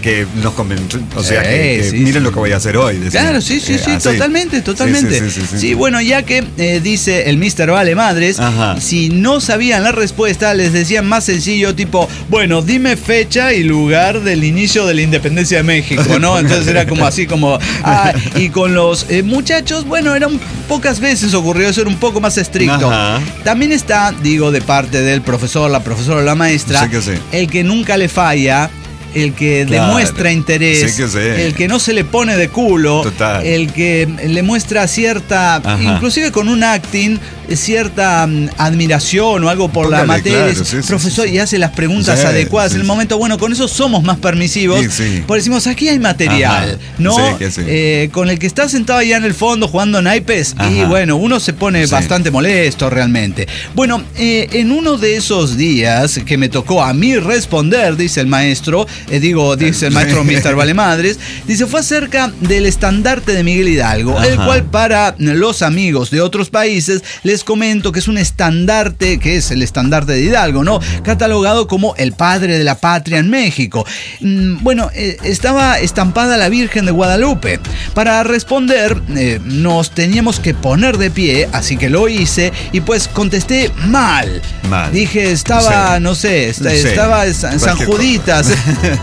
que nos convenció, o sea, Sí, que, que sí, miren sí. lo que voy a hacer hoy. Decía. Claro, sí, sí, Eh, sí, así. totalmente, totalmente. Sí, Sí, sí, sí, sí, sí. bueno, ya que eh, dice el mister Vale Madres, Ajá. si no sabían la respuesta, les decían más sencillo, tipo, bueno, dime fecha y lugar del inicio de la independencia de México, ¿no? Entonces era como así, como, ah, y con los eh, muchachos, bueno, eran pocas veces ocurrió eso, era un poco más estricto. Ajá. También está, digo, de parte del profesor, la profesora o la maestra, Sí que sí. el que nunca le falla, el que Claro. demuestra interés, Sí que sí. el que no se le pone de culo, Total. el que le muestra cierta, Ajá. inclusive con un acting, cierta mm, admiración o algo por la Póngale, materia, claro, es sí, sí, profesor sí, sí. y hace las preguntas Sí, adecuadas sí, en el sí. momento. Bueno, con eso somos más permisivos, Sí, sí. porque decimos, aquí hay material, Ajá. ¿no? Sí, que sí. Eh, con el que está sentado allá en el fondo jugando naipes, y Ajá. bueno, uno se pone Sí. bastante molesto realmente. Bueno, eh, en uno de esos días que me tocó a mí responder, dice el maestro, eh, digo, dice el maestro mister Vale Madres, dice, fue acerca del estandarte de Miguel Hidalgo, Ajá. el cual para los amigos de otros países les comento que es un estandarte, que es el estandarte de Hidalgo, ¿no? Catalogado como el padre de la patria en México. Mm, Bueno, eh, estaba estampada la Virgen de Guadalupe. Para responder, eh, nos teníamos que poner de pie, así que lo hice y pues contesté mal. Mal. Dije, estaba, Sí. no sé, esta- Sí. estaba en San Cualquier Juditas.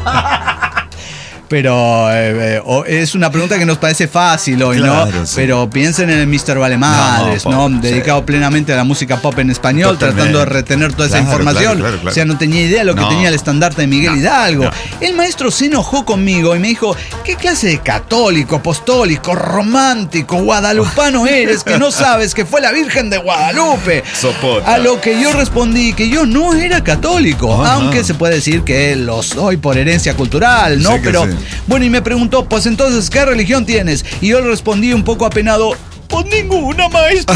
Pero eh, eh, o- es una pregunta que nos parece fácil hoy, Claro, ¿no? sí. Pero piensen en el mister Vale Madres, No, ¿no? po- Dedicado sí. plenamente a la música pop en español, Totalmente. tratando de retener toda esa Claro, información. claro, claro, claro. O sea, no tenía idea de lo que No. tenía el estandarte de Miguel No, Hidalgo. no. El maestro se enojó conmigo y me dijo, ¿qué clase de católico, apostólico, romántico, guadalupano eres que no sabes que fue la Virgen de Guadalupe? Sopota. A lo que yo respondí que yo no era católico, Ajá. aunque se puede decir que lo soy por herencia cultural, ¿no? Sí que Pero sí. bueno, y me preguntó, pues entonces, ¿qué religión tienes? Y yo le respondí un poco apenado, pues ninguna, maestro.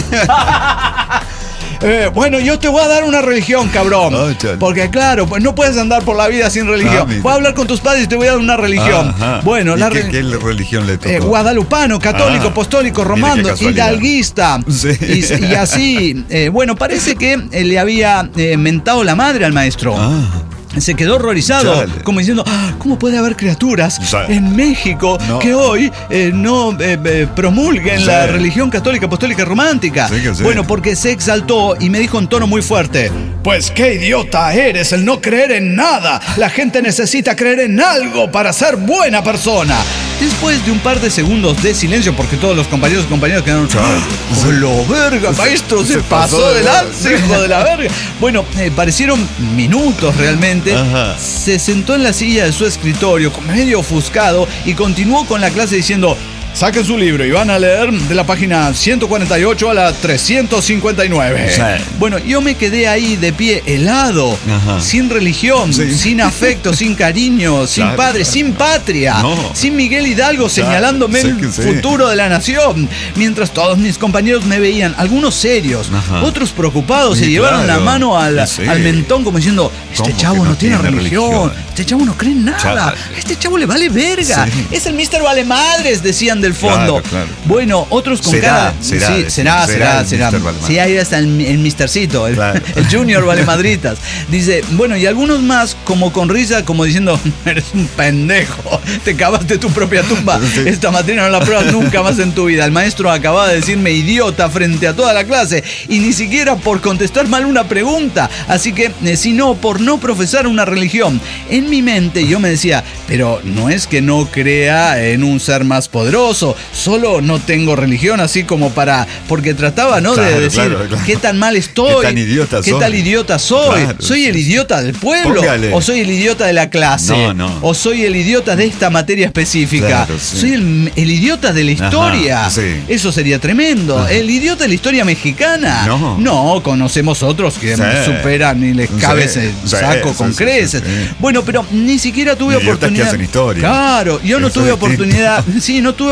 Eh, bueno, yo te voy a dar una religión, cabrón. Oh, chale. Porque claro, pues no puedes andar por la vida sin religión. Ah, mira. Voy a hablar con tus padres y te voy a dar una religión. Ajá. Bueno, ¿Y la qué, re- qué religión le tocó? eh, guadalupano, católico, Ah, apostólico, mira romano, qué casualidad. hidalguista. Sí. Y, y así, eh, bueno, parece que eh, le había eh, mentado la madre al maestro. Ah. Se quedó horrorizado, Chale. como diciendo, "Ah, ¿cómo puede haber criaturas Sí. en México No. que hoy eh, no eh, eh, promulguen Sí. la religión católica, apostólica y romántica? Sí que sí. Bueno, porque se exaltó y me dijo en tono muy fuerte, pues qué idiota eres el no creer en nada. La gente necesita creer en algo para ser buena persona. Después de un par de segundos de silencio, porque todos los compañeros y compañeras quedaron, ¡oh, lo verga, maestro! Se, se pasó, pasó de delante, verdad. hijo de la verga. Bueno, eh, parecieron minutos realmente. Ajá. Se sentó en la silla de su escritorio, medio ofuscado, y continuó con la clase diciendo, saquen su libro y van a leer de la página ciento cuarenta y ocho a la trescientos cincuenta y nueve. Sí. Bueno, yo me quedé ahí de pie, helado, Ajá. sin religión, Sí. sin afecto, sin cariño, sin Claro, padre, claro. sin patria, No. sin Miguel Hidalgo señalándome sí el que sí. futuro de la nación. Mientras todos mis compañeros me veían, algunos serios, Ajá. otros preocupados, Sí, se llevaron claro. la mano al, Sí. al mentón como diciendo, este ¿Cómo chavo que no, no tiene, tiene religión, religión? este chavo no cree en nada, Chale. este chavo le vale verga, Sí. es el mister Vale Madres, decían del fondo. Claro, claro. Bueno, otros con Será, cara... será, sí, decía. será, Será será, el será. mister Vale Sí, ahí está el, el mistercito, el, Claro. el junior Vale Madritas. Dice, bueno, y algunos más como con risa, como diciendo, eres un pendejo, te cavaste tu propia tumba, Sí. esta materia no la pruebas nunca más en tu vida. El maestro acababa de decirme idiota frente a toda la clase y ni siquiera por contestar mal una pregunta, así que, eh, sino por no profesar una religión. En mi mente yo me decía, pero no es que no crea en un ser más poderoso, solo no tengo religión, así como para, porque trataba, ¿no? Claro, de decir, claro, claro. qué tan mal estoy, Qué tan idiota qué soy. tal idiota soy, Claro, soy sí, el sí. idiota del pueblo, Póngale. o soy el idiota de la clase, No, no. o soy el idiota de esta materia específica, Claro, sí. soy el, el idiota de la historia. Ajá, sí. Eso sería tremendo. Ajá. El idiota de la historia mexicana. No. No, conocemos otros que Sí. superan y les cabe Sí, ese sí, saco sí, con sí, creces. sí, sí. Bueno, pero ni siquiera tuve Idiotas que oportunidad. hacen historia. Claro, yo no Eso tuve es oportunidad. Sí, no tuve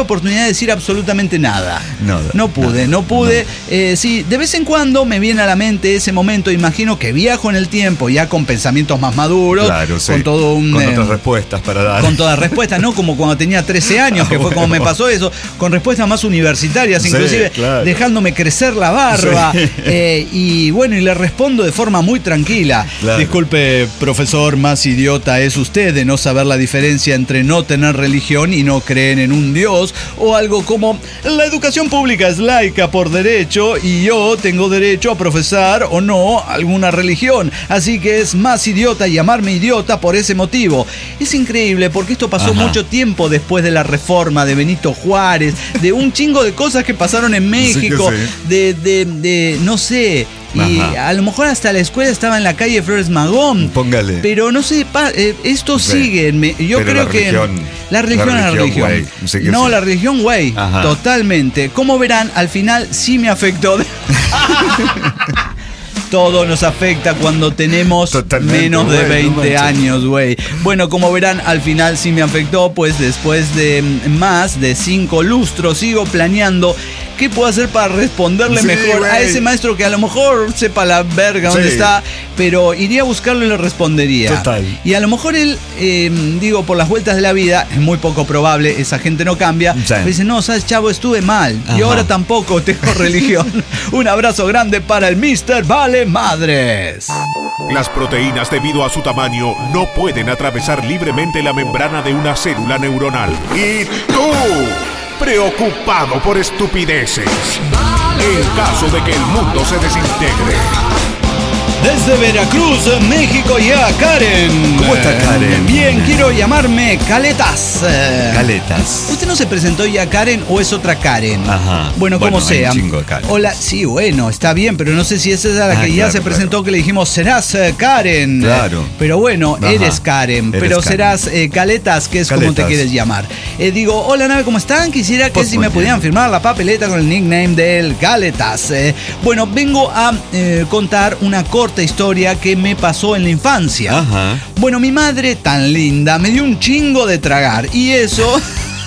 oportunidad de decir absolutamente nada. Nada, no pude, nada, no pude. No. Eh, sí, de vez en cuando me viene a la mente ese momento. Imagino que viajo en el tiempo ya con pensamientos más maduros. Claro, sí. Con todo un. Con eh, otras respuestas para dar. Con todas respuestas, ¿no? Como cuando tenía trece años, que fue como me pasó eso. Con respuestas más universitarias, Sí, inclusive claro. dejándome crecer la barba. Sí. Eh, y bueno, y le respondo de forma muy tranquila. Claro. Disculpe, profesor, más idiota es usted de no saber la diferencia entre no tener religión y no creer en un Dios. O algo como: la educación pública es laica por derecho y yo tengo derecho a profesar o no alguna religión. Así que es más idiota llamarme idiota por ese motivo. Es increíble porque esto pasó Ajá. mucho tiempo después de la reforma de Benito Juárez, de un chingo de cosas que pasaron en México, Sí que sí. de, de, de, no sé, y Ajá. a lo mejor hasta la escuela estaba en la calle Flores Magón. Póngale. Pero no sé, pa, eh, esto Sí. sigue. Me, yo Pero creo la que religión- la religión la es la religión, religión. güey. Sí que No, sí. la religión, güey. Ajá. Totalmente. Como verán, al final sí me afectó. Todo nos afecta cuando tenemos Totalmente, menos de güey, no veinte manches. años, güey. Bueno, como verán, al final sí me afectó, pues después de más de cinco lustros sigo planeando qué puedo hacer para responderle Sí, mejor güey. a ese maestro que a lo mejor sepa la verga dónde Sí. está, pero iría a buscarlo y le respondería. Total. Y a lo mejor él, eh, digo, por las vueltas de la vida, es muy poco probable, esa gente no cambia. Sí. Me dice: no, sabes, chavo, estuve mal. Y Ajá. ahora tampoco tengo religión. Un abrazo grande para el mister Vale Madres. Las proteínas, debido a su tamaño, no pueden atravesar libremente la membrana de una célula neuronal. Y tú, preocupado por estupideces, en caso de que el mundo se desintegre. Desde Veracruz, México, ya Karen. ¿Cómo está Karen? Bien, quiero llamarme Caletas. Eh, Caletas. ¿Usted no se presentó ya Karen o es otra Karen? Ajá. Bueno, como Bueno, hay sea. un chingo de Karen. Hola, sí, bueno, está bien, pero no sé si esa es la Ah, que ya claro, se presentó, claro. que le dijimos: serás eh, Karen. Claro. Pero bueno, Ajá. eres Karen, Eres pero Karen. serás eh, Caletas, que es como te Caletas. quieres llamar. Eh, digo: hola, nave, ¿cómo están? Quisiera que Pues si muy me pudieran bien. firmar la papeleta con el nickname del Caletas. Eh, bueno, vengo a eh, contar una corta historia que me pasó en la infancia. Ajá. Bueno, mi madre, tan linda, me dio un chingo de tragar. Y eso...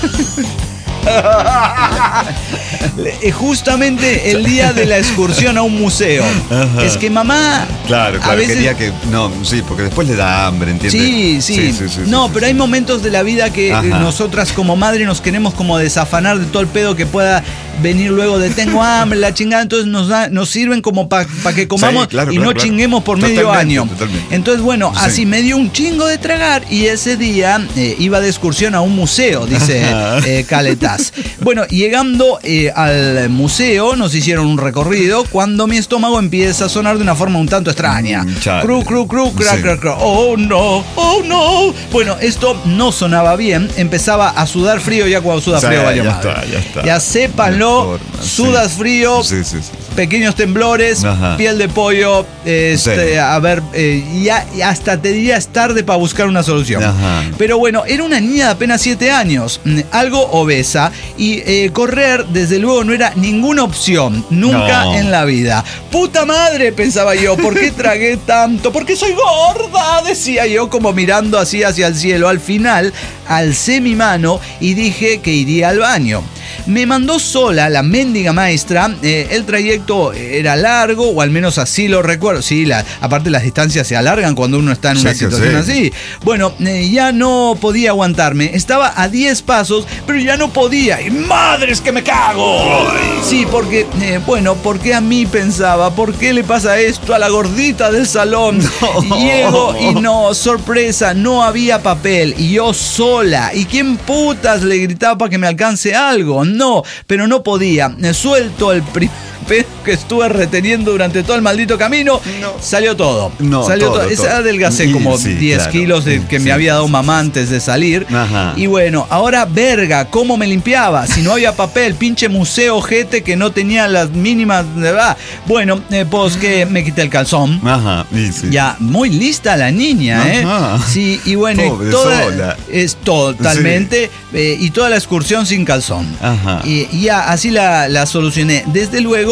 Eh, justamente el día de la excursión a un museo. Ajá. Es que mamá... Claro, a claro, veces- quería que... No, sí, porque después le da hambre, ¿entiendes? Sí, sí, sí, sí, No, sí, pero sí. hay momentos de la vida que Ajá. eh, nosotras como madre nos queremos como desafanar de todo el pedo que pueda venir luego de tengo hambre, la chingada. Entonces nos, da, nos sirven como para que comamos Sí, claro, y claro, no claro. chinguemos por medio Totalmente, año. totalmente. Entonces, bueno, Sí. así me dio un chingo de tragar y ese día eh, iba de excursión a un museo, dice Ajá. eh, Caletas. Bueno, llegando eh, al museo nos hicieron un recorrido cuando mi estómago empieza a sonar de una forma un tanto extraña. Mm, chale. Cru, cru, cru, crack, Sí. crack, crack. Oh no, oh no. Bueno, esto no sonaba bien. Empezaba a sudar frío. Ya cuando suda Sí, frío, vaya ya madre. está, ya está. Ya sépanlo, Mejor, sudas sí. frío, Sí, sí, sí, sí. pequeños temblores, Ajá. piel de pollo. Este, Sí. A ver, eh, ya ya hasta te diría es tarde para buscar una solución. Ajá. Pero bueno, era una niña de apenas siete años, mm, algo obesa, y eh, correr, desde luego, no era ninguna opción, nunca No. en la vida. ¡Puta madre!, pensaba yo, ¿por qué tragué tanto? ¿Por qué soy gorda?, decía yo, como mirando así hacia el cielo. Al final, alcé mi mano y dije que iría al baño. Me mandó sola la mendiga maestra. Eh, el trayecto era largo, o al menos así lo recuerdo. Sí, la, aparte las distancias se alargan cuando uno está en Sí, una que situación sí. así. Bueno, eh, ya no podía aguantarme. Estaba a diez pasos, pero ya no podía. ¡Y madres que me cago! Sí, porque, eh, bueno, porque a mí pensaba, ¿por qué le pasa esto a la gordita del salón? No. Llego y no, sorpresa, no había papel. Y yo sola. ¿Y quién putas le gritaba para que me alcance algo? No, pero no podía. Suelto el primer pedo que estuve reteniendo durante todo el maldito camino. No. Salió todo. No, Salió todo, todo. todo. Adelgacé Y- como sí, diez claro. kilos de, que Sí, me había dado sí, mamá sí, antes de salir. Ajá. Y bueno, ahora verga, ¿cómo me limpiaba? Si no había papel, pinche museo jete que no tenía las mínimas. ¿Verdad? Bueno, eh, pues que me quité el calzón. Ajá. Y sí. Ya, muy lista la niña, ¿eh? Ajá. Sí, y bueno, y Pobre, toda, sola. es totalmente, eh, y toda la excursión sin calzón. Ajá. Y, y ya, así la, la solucioné. Desde luego,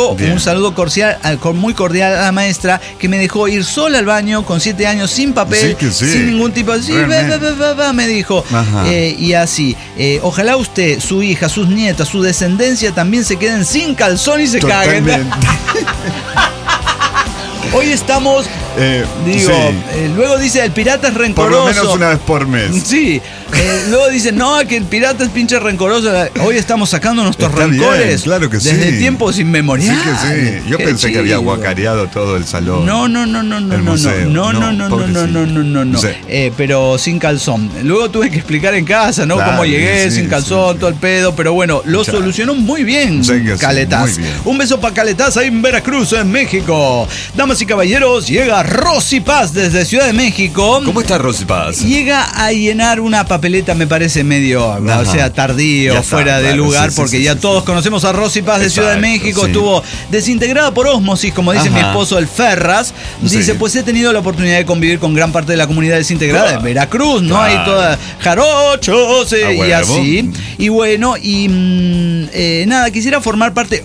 mando Bien. un saludo cordial, muy cordial a la maestra que me dejó ir sola al baño con siete años sin papel, Sí que sí. sin ningún tipo de... Sí, va, va, va, va, va, me dijo. Eh, y así, eh, ojalá usted, su hija, sus nietas, su descendencia también se queden sin calzón y se Totalmente. caguen. Hoy estamos, Eh, digo, sí. eh, luego dice el pirata es Por rencoroso. lo menos una vez por mes. Sí, eh, luego dicen, no, que el pirata es pinche rencoroso. Hoy estamos sacando nuestros Está rencores bien, claro que desde sí. tiempos inmemoriales. Sí que sí. Yo Qué pensé que había chido. guacareado todo el salón. No, no, no, no, no, El no, museo. no, no, no, No, no, no, pobrecito. no, no, no, no. Sí. Eh, pero sin calzón. Luego tuve que explicar en casa, ¿no? Claro, Cómo llegué sí, sin calzón, sí. todo el pedo, pero bueno, lo Ya. solucionó muy bien, Sí que sí, Caletaz. muy bien. Un beso para Caletaz ahí en Veracruz, en México. Damas y caballeros, llega Rosy Paz desde Ciudad de México. ¿Cómo está Rosy Paz? Llega a llenar una papeleta, me parece medio, Ajá. o sea, tardío, Ya está, fuera de claro, lugar, sí, sí, porque sí, ya sí, todos sí. conocemos a Rosy Paz de Ciudad de Exacto, México. sí. Estuvo desintegrada por ósmosis, como dice Ajá. mi esposo el Ferras. Dice, Sí. pues he tenido la oportunidad de convivir con gran parte de la comunidad desintegrada de Ah, Veracruz, ¿no? claro. Hay toda jarochos eh, A y huevo. así. Y bueno, y mm, eh, nada, quisiera formar parte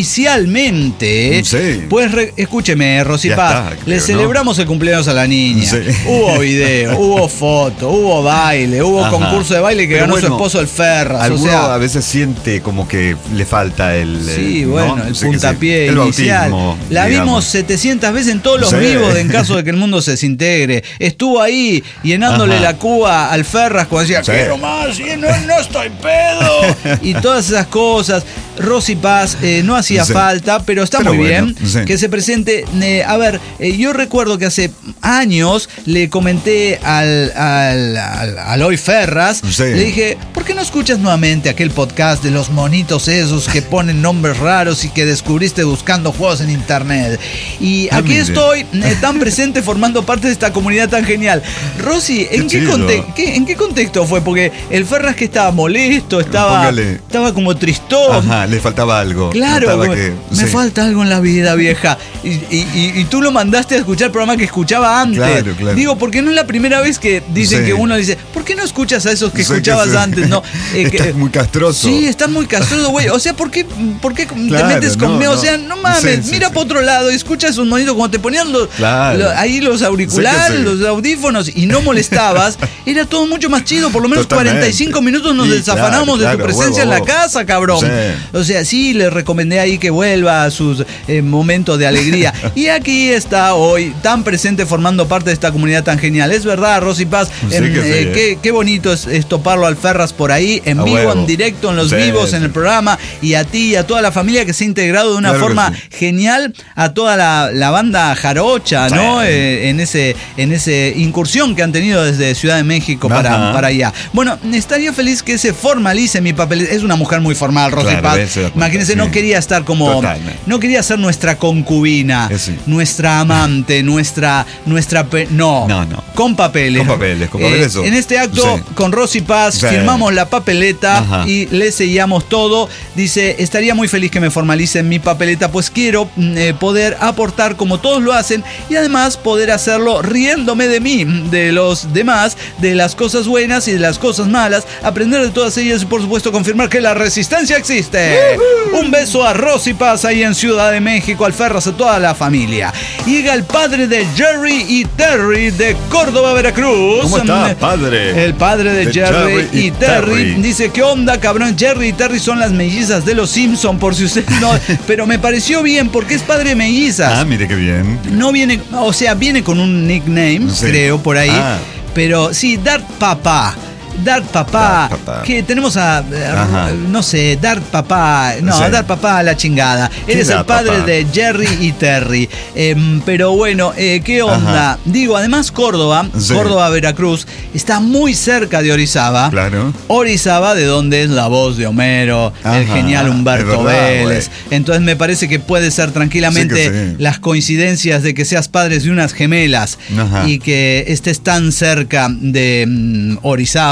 oficialmente. Sí. Pues re- escúcheme, Rosy Ya Paz, está, le creo, ¿no? celebramos el cumpleaños a la niña. Sí. Hubo video, hubo foto, hubo baile, hubo Ajá. concurso de baile que Pero ganó su bueno, esposo el Ferras. O Alguno sea, a veces siente como que le falta el. sí, eh, bueno, ¿no? el Sí que sí. puntapié El inicial. bautismo, La digamos. vimos setecientas veces en todos los Sí. vivos en caso de que el mundo se desintegre. Estuvo ahí llenándole Ajá. la cuba al Ferras cuando decía, Sí. quiero más, y no, no estoy pedo. Y todas esas cosas. Rosy Paz eh, no hacía Sí. falta, pero está Pero muy bueno, bien sí. que se presente. Eh, a ver, eh, yo recuerdo que hace años le comenté al, al, al, al Hoy Ferras, Sí. le dije, ¿por qué no escuchas nuevamente aquel podcast de los monitos esos que ponen nombres raros y que descubriste buscando juegos en internet? Y Ah, aquí mire. estoy eh, tan presente formando parte de esta comunidad tan genial. Rosy, ¿en Qué qué, chido. conte- qué- ¿en qué contexto fue? Porque el Ferras que estaba molesto, estaba, Póngale. estaba como tristón. Ajá, le faltaba algo. Claro, Notaba como, que- me sí. falta algo en la vida, vieja. Y, y- y- y tú lo mandaste a escuchar el programa que escuchaba antes. Claro, claro. Digo, porque no es la primera vez que dicen Sí. que uno dice, ¿por qué no escuchas a esos que Sí, que escuchabas sí. antes? No, eh, que- Estás muy castroso. Sí, estás muy castroso, güey. O sea, ¿por qué, por qué Claro, te metes conmigo? no, O sea, no. no mames, Sí, sí, mira sí. para otro lado y escucha esos monitos cuando te ponían los, Claro. lo- ahí los auriculares, Sí que sí. los audífonos y no molestabas. Era todo mucho más chido. Por lo menos Totalmente. cuarenta y cinco minutos nos Sí, desafanamos claro, de tu claro, presencia huevo, en la huevo. casa, cabrón. Sí. O sea, sí, le recomendé ahí que vuelva a sus eh, momentos de alegría. Y aquí está hoy, tan presente, formando parte de esta comunidad tan genial. Es verdad, Rosy Paz, Sí em, que sí, eh, eh. qué, qué bonito es, es toparlo al Ferras por ahí, en A vivo, huevo. en directo, en los Sí, vivos, en sí. el programa, y a ti y a toda la familia que se ha integrado de una Claro que forma sí. genial a toda la, la banda jarocha, Sí. ¿no? Eh, en ese en ese incursión que han tenido desde Ciudad de México para, Ajá. para allá. Bueno, estaría feliz que se formalice mi papel. Es una mujer muy formal, Rosy Claro, Paz. eso da cuenta, Imagínense, no sí. quería estar como. Totalmente. No quería ser nuestra concubina, Eh, sí. nuestra amante, nuestra. nuestra pe- no, No, no. Con papeles. Con papeles, con papeles, eso. En este acto, Sí. con Rosy Paz, Sí. firmamos la papeleta Ajá. y le sellamos todo. Dice, estaría muy feliz que me formalicen mi papeleta, pues quiero mm, eh, poder aportar como todos lo hacen y además poder hacerlo riéndome de mí, de los demás, de las cosas buenas y de las cosas malas, aprender de todas ellas y por supuesto confirmar que la resistencia existe. Un beso a Rosy Paz ahí en Ciudad de México, al Ferras, a toda la familia. Llega el padre de Jerry y Terry de Córdoba, Veracruz. ¿Cómo está, Mm, padre? El padre de, De Jerry, Jerry y, y Terry. Terry. Dice, ¿qué onda, cabrón? Jerry y Terry son las mellizas de los Simpson, por si usted no... Pero me pareció bien porque es padre de mellizas. Ah, mire qué bien. No viene, o sea, viene con un nickname, Sí. creo, por ahí. Ah. Pero sí, Dart Papá. Dart Papá, Dart Papá. que tenemos a, a- Ajá. no sé, Dart Papá, no, Sí. Dart Papá a la chingada. ¿Qué Eres el Dart padre Papá? de Jerry y Terry. Em, pero bueno, eh, ¿qué onda? Ajá. Digo, además Córdoba, Sí. Córdoba, Veracruz, está muy cerca de Orizaba. Claro. Orizaba, de donde es la voz de Homero, el Ajá, genial Humberto es verdad, Vélez. güey. Entonces me parece que puede ser tranquilamente Sí que sí. las coincidencias de que seas padres de unas gemelas Ajá. y que estés tan cerca de mm, Orizaba.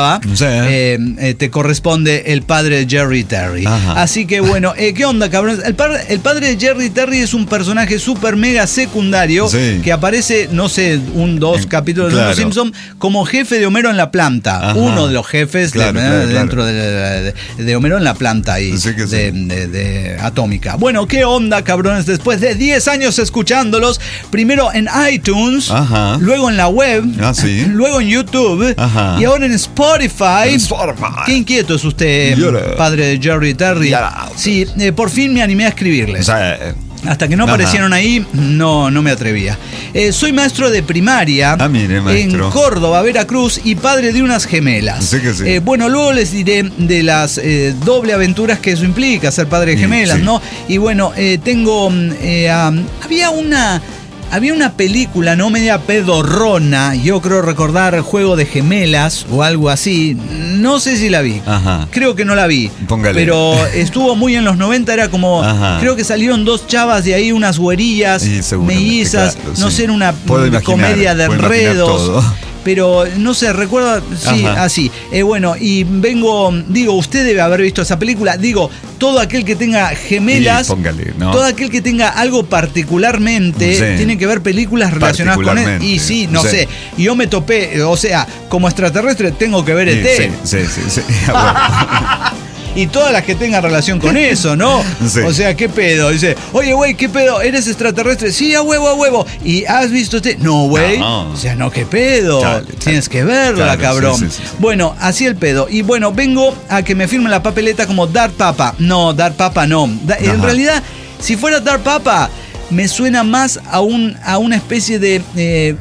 Papa, Sí. eh, eh, te corresponde el padre de Jerry Terry. Ajá. Así que bueno, eh, ¿qué onda, cabrón? El, par- el padre de Jerry Terry es un personaje súper mega secundario Sí. que aparece, no sé, un, dos En- capítulos de claro. Los Simpsons como jefe de Homero en la planta. Ajá. Uno de los jefes Claro, de- claro, dentro de, de- de Homero en la planta ahí, Sí que sí. de, de- de Atómica. Bueno, ¿qué onda, cabrones? Después de diez años escuchándolos, primero en iTunes, Ajá. luego en la web, Ah, sí. luego en YouTube Ajá. y ahora en Spotify. En Spotify. Qué inquieto es usted, Yara. padre de Jerry Terry. Yara. Sí, eh, por fin me animé a escribirles. O sea, eh, Hasta que no Ajá. aparecieron ahí, no, no me atrevía. Eh, soy maestro de primaria Ah, mire, maestro. en Córdoba, Veracruz, y padre de unas gemelas. Sí que sí. Eh, bueno, luego les diré de las eh, doble aventuras que eso implica, ser padre de Y, gemelas, sí. ¿no? Y bueno, eh, tengo... mm, eh, um, había una... Había una película, no media pedorrona, yo creo recordar Juego de Gemelas o algo así. No sé si la vi. Ajá. Creo que no la vi. Póngale. Pero estuvo muy en los noventa, era como... Ajá. Creo que salieron dos chavas de ahí, unas güerillas, Sí, seguramente, mellizas, claro, no sí. sé, era una Puedo mm, imaginar, comedia de puedo imaginar enredos. todo. Pero no sé, recuerdo, sí, Ajá. así. Eh, bueno, y vengo, digo, usted debe haber visto esa película. Digo, todo aquel que tenga gemelas, Y póngale, ¿no? todo aquel que tenga algo particularmente, Sí. tiene que ver películas relacionadas con él. Particularmente, Y sí, no sí. sé. Y yo me topé, o sea, como extraterrestre tengo que ver Sí, E T. sí, sí, sí, sí. Ah, Y todas las que tengan relación con eso, ¿no? Sí. O sea, ¿qué pedo? Dice, oye, güey, ¿qué pedo? ¿Eres extraterrestre? Sí, a huevo, a huevo. ¿Y has visto este? No, güey. No. O sea, no, ¿qué pedo? Chale, Tienes chale. que verla, Claro, cabrón. sí, sí, sí, sí. Bueno, así el pedo. Y bueno, vengo a que me firmen la papeleta como Dark Papa. No, Dark Papa no. Da- en Ajá. realidad, si fuera Dark Papa, me suena más a, un, a una especie de eh,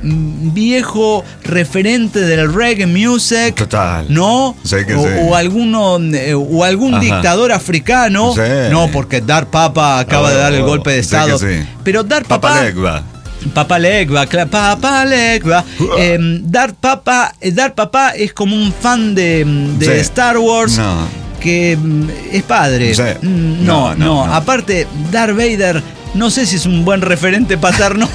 viejo referente del reggae music. Total. ¿No? Sí que o, sí. o alguno eh, o algún Ajá. dictador africano. Sí. No, porque Dar Papa acaba Oh, de dar el golpe de sí que estado. sí. Pero Dar Papa. Papa Legba. Papa Legba, cla- Papa Legba. Eh, Dar Papa, eh, Dar Papa es como un fan de, de Sí. Star Wars. No. Que mm, es padre. Sí. Mm, No, No, no, no, no. Aparte, Darth Vader, no sé si es un buen referente paterno.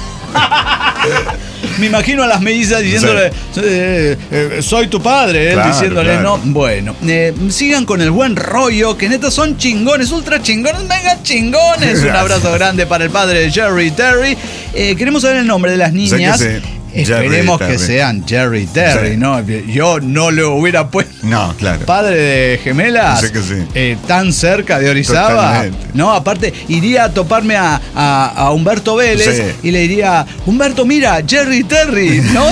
Me imagino a las mellizas diciéndole, eh, eh, soy tu padre, él Claro, diciéndole, claro. no. Bueno, eh, sigan con el buen rollo, que neta son chingones, ultra chingones, mega chingones. Un abrazo grande para el padre de Jerry Terry. Eh, queremos saber el nombre de las niñas. que sí. Esperemos Jerry que Terry. sean Jerry Terry, Sí. ¿no? Yo no le hubiera puesto No, claro. padre de gemelas, Sí que sí. eh, tan cerca de Orizaba. Totalmente. No, aparte, iría a toparme a, a- a Humberto Vélez Sí. y le diría, Humberto, mira, Jerry Terry, ¿no?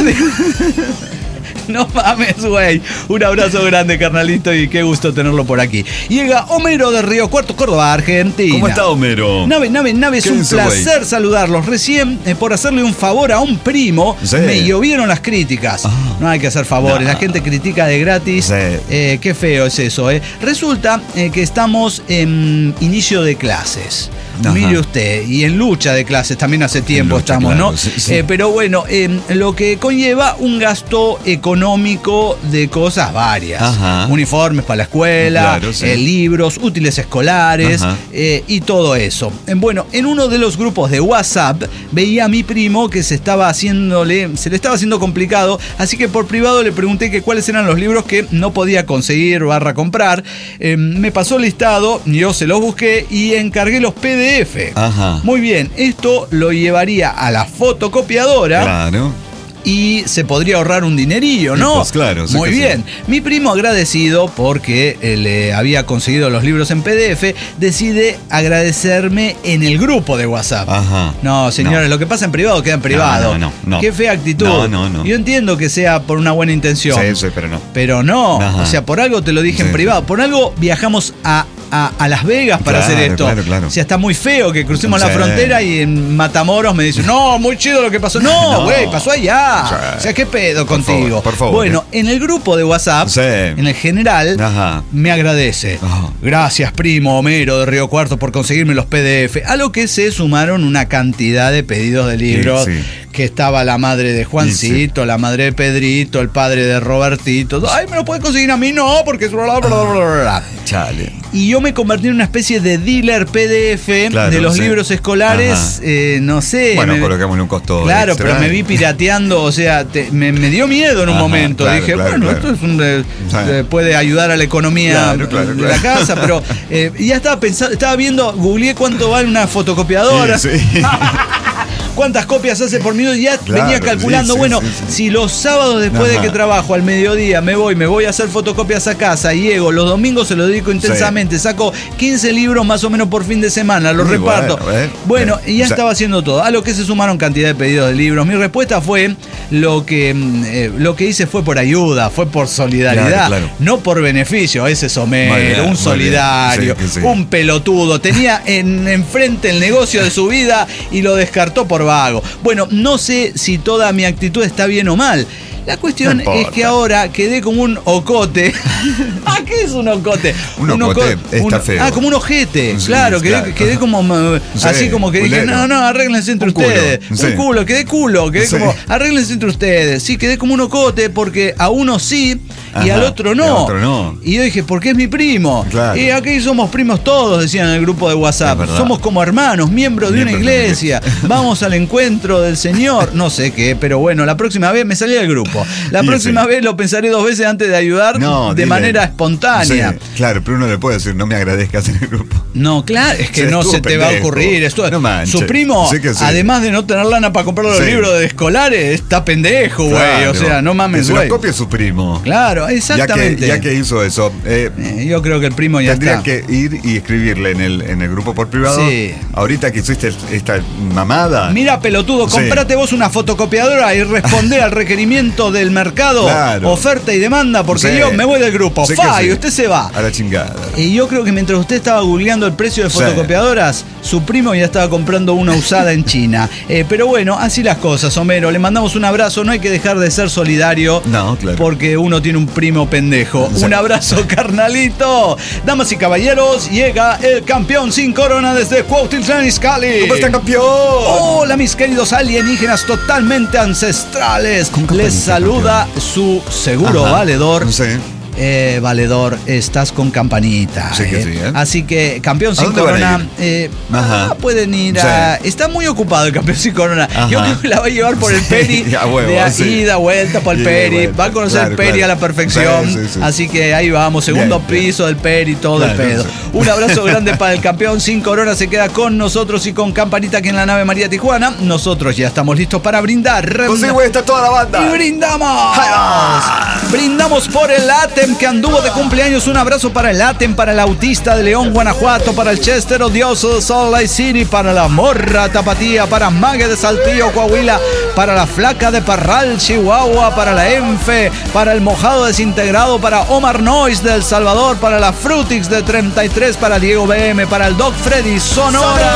No mames, güey. Un abrazo grande, carnalito, y qué gusto tenerlo por aquí. Llega Homero de Río Cuarto, Córdoba, Argentina. ¿Cómo está Homero? Nave, nave, nave, es ¿Qué un dice, placer güey? saludarlos. Recién, eh, por hacerle un favor a un primo, Sí. me llovieron las críticas. Ah. No hay que hacer favores, No. la gente critica de gratis. Sí. Eh, qué feo es eso, ¿eh? Resulta eh, que estamos en inicio de clases. Ajá. Mire usted, y en lucha de clases también hace tiempo lucha, estamos, claro, ¿no? sí, sí. Eh, pero bueno, eh, lo que conlleva un gasto económico de cosas varias. Ajá. Uniformes para la escuela, Claro, sí. eh, libros, útiles escolares Ajá. eh, y todo eso. Eh, Bueno, en uno de los grupos de WhatsApp veía a mi primo que se estaba haciéndole, se le estaba haciendo complicado, así que por privado le pregunté que cuáles eran los libros que no podía conseguir barra comprar. Eh, me pasó el listado, yo se los busqué y encargué los P D F. Ajá. Muy bien, esto lo llevaría a la fotocopiadora Claro. y se podría ahorrar un dinerillo, ¿no? Pues claro, sí Muy que sí. bien. Mi primo, agradecido porque eh, le había conseguido los libros en P D F, decide agradecerme en el grupo de WhatsApp. Ajá. No, señores, No. lo que pasa en privado queda en privado. no, no, no. Qué fea actitud. No, no, no. Yo entiendo que sea por una buena intención. Sí, sí, pero no. Pero no, Ajá. o sea, por algo te lo dije en Sí. privado. Por algo viajamos a, a- a Las Vegas para Claro, hacer esto. claro, claro. O sea, está muy feo que crucemos Sí. la frontera y en Matamoros me dicen, no, muy chido lo que pasó. No, No. güey, pasó allá. Sí. O sea, ¿qué pedo Por contigo? favor, por favor. Bueno, en el grupo de WhatsApp, Sí. en el general, Ajá. me agradece. Ajá. Gracias, primo Homero de Río Cuarto, por conseguirme los P D F. A lo que se sumaron una cantidad de pedidos de libros. Sí, sí. Que estaba la madre de Juancito, la madre de Pedrito, el padre de Robertito. Ay, ¿me lo puedes conseguir a mí? No, porque es bla, bla, bla, bla, bla. Chale. y yo me convertí en una especie de dealer P D F claro, de los sí. libros escolares, eh, no sé. Bueno, me, colocamos en un costo Claro, extra. pero me vi pirateando, o sea, te, me, me dio miedo en un Ajá, momento. claro, Dije, claro, bueno, claro. esto es un, eh, Sí. eh, puede ayudar a la economía Claro, claro, de claro. la casa, pero eh, ya estaba pensando, estaba viendo, googleé cuánto vale una fotocopiadora. Sí, sí. ¿Cuántas copias hace por minuto? Ya Claro, venía calculando, sí, sí, bueno, sí, sí. si los sábados después Ajá. de que trabajo al mediodía me voy, me voy a hacer fotocopias a casa y llego, los domingos se lo dedico intensamente, saco quince libros más o menos por fin de semana, los Muy reparto. bueno, ¿eh? Bueno, y ya O sea, estaba haciendo todo. A lo que se sumaron cantidad de pedidos de libros. Mi respuesta fue, lo que, mm, eh, lo que hice fue por ayuda, fue por solidaridad, Claro, claro. no por beneficio. Ese es Muy Homero, bien, un muy solidario, bien. Sí, que sí. un pelotudo. Tenía en, enfrente el negocio de su vida y lo descartó por vago. Bueno, no sé si toda mi actitud está bien o mal. La cuestión No es importa. que ahora quedé como un ocote. ¿Ah, qué es un ocote? Un ocote está un- feo. Ah, como un ojete. Sí, claro, quedé, claro. quedé como uh, Sí, así como que dije, culero. no, no, arréglense entre Un culo, ustedes. sí. Un culo, quedé culo, quedé Sí. como, arréglense entre ustedes. Sí, quedé como un ocote porque a uno sí y Ajá, al otro no. y al otro no. Y yo dije, ¿por qué es mi primo? Claro. Y aquí somos primos todos, decían en el grupo de WhatsApp. Es verdad. Somos como hermanos, miembros de una Miembros de una iglesia. Vamos al encuentro del Señor. No sé qué, pero bueno, la próxima vez me salí del grupo. La Y próxima sí. vez lo pensaré dos veces antes de ayudar No, de dile. manera espontánea. Sí, claro, pero uno le puede decir, no me agradezcas en el grupo. No, claro, es que Sí, no estuvo se te va a pendejo. ocurrir. Esto, No manches. su primo, Sí que sí. además de no tener lana para comprar los Sí. libros de escolares, está pendejo, güey. Claro. O sea, no Que mames, se güey. lo copie su primo. Claro, exactamente. Ya que, ya que hizo eso, eh, Eh, yo creo que el primo ya tendría está. que ir y escribirle en el, en el grupo por privado. Sí. Ahorita que hiciste esta mamada. Mira, pelotudo, Sí. comprate vos una fotocopiadora y responde al requerimiento del mercado, Claro. oferta y demanda, porque Sí. yo me voy del grupo. Sí que Fa, sí. y usted se va. A la chingada. Y yo creo que mientras usted estaba googleando el precio de Sí. fotocopiadoras, su primo ya estaba comprando una usada en China. Eh, pero bueno, así las cosas, Homero. Le mandamos un abrazo. No hay que dejar de ser solidario. No, claro. Porque uno tiene un primo pendejo. Sí. Un abrazo, carnalito. Damas y caballeros, llega el campeón sin corona desde Cuautitlán Izcalli. ¿Cómo está, campeón? Hola, mis queridos alienígenas totalmente ancestrales. Con Les campanita, saluda su seguro Ajá. valedor. No sé. Eh, valedor, estás con campanita. Sí que eh. sí, ¿eh? Así que campeón ¿A sin dónde van a corona. ir? eh, Ajá. ah, pueden ir Sí. a. Está muy ocupado el campeón sin corona. Ajá. Yo creo que la va a llevar por el Sí, Peri. a huevo, de a- sí. ida, vuelta por el Ida y Peri. vuelta. Va a conocer Claro, el Peri claro. a la perfección. Sí, sí, sí. Así que ahí vamos, segundo Bien, bien. piso del Peri, todo Claro, el pedo. sí. Un abrazo grande para el campeón sin corona. Se queda con nosotros y con Campanita aquí en la nave María Tijuana. Nosotros ya estamos listos para brindar. Consigo está toda la banda. Y brindamos. Brindamos por el Atem que anduvo de cumpleaños. Un abrazo para el Atem, para el autista de León, Guanajuato, para el Chester odioso de Salt Lake City, para la Morra Tapatía, para Mague de Saltillo, Coahuila, para la Flaca de Parral, Chihuahua, para la Enfe, para el Mojado Desintegrado, para Omar Noyes de El Salvador, para la Frutix de treinta y tres, para Diego B M, para el Doc Freddy Sonora.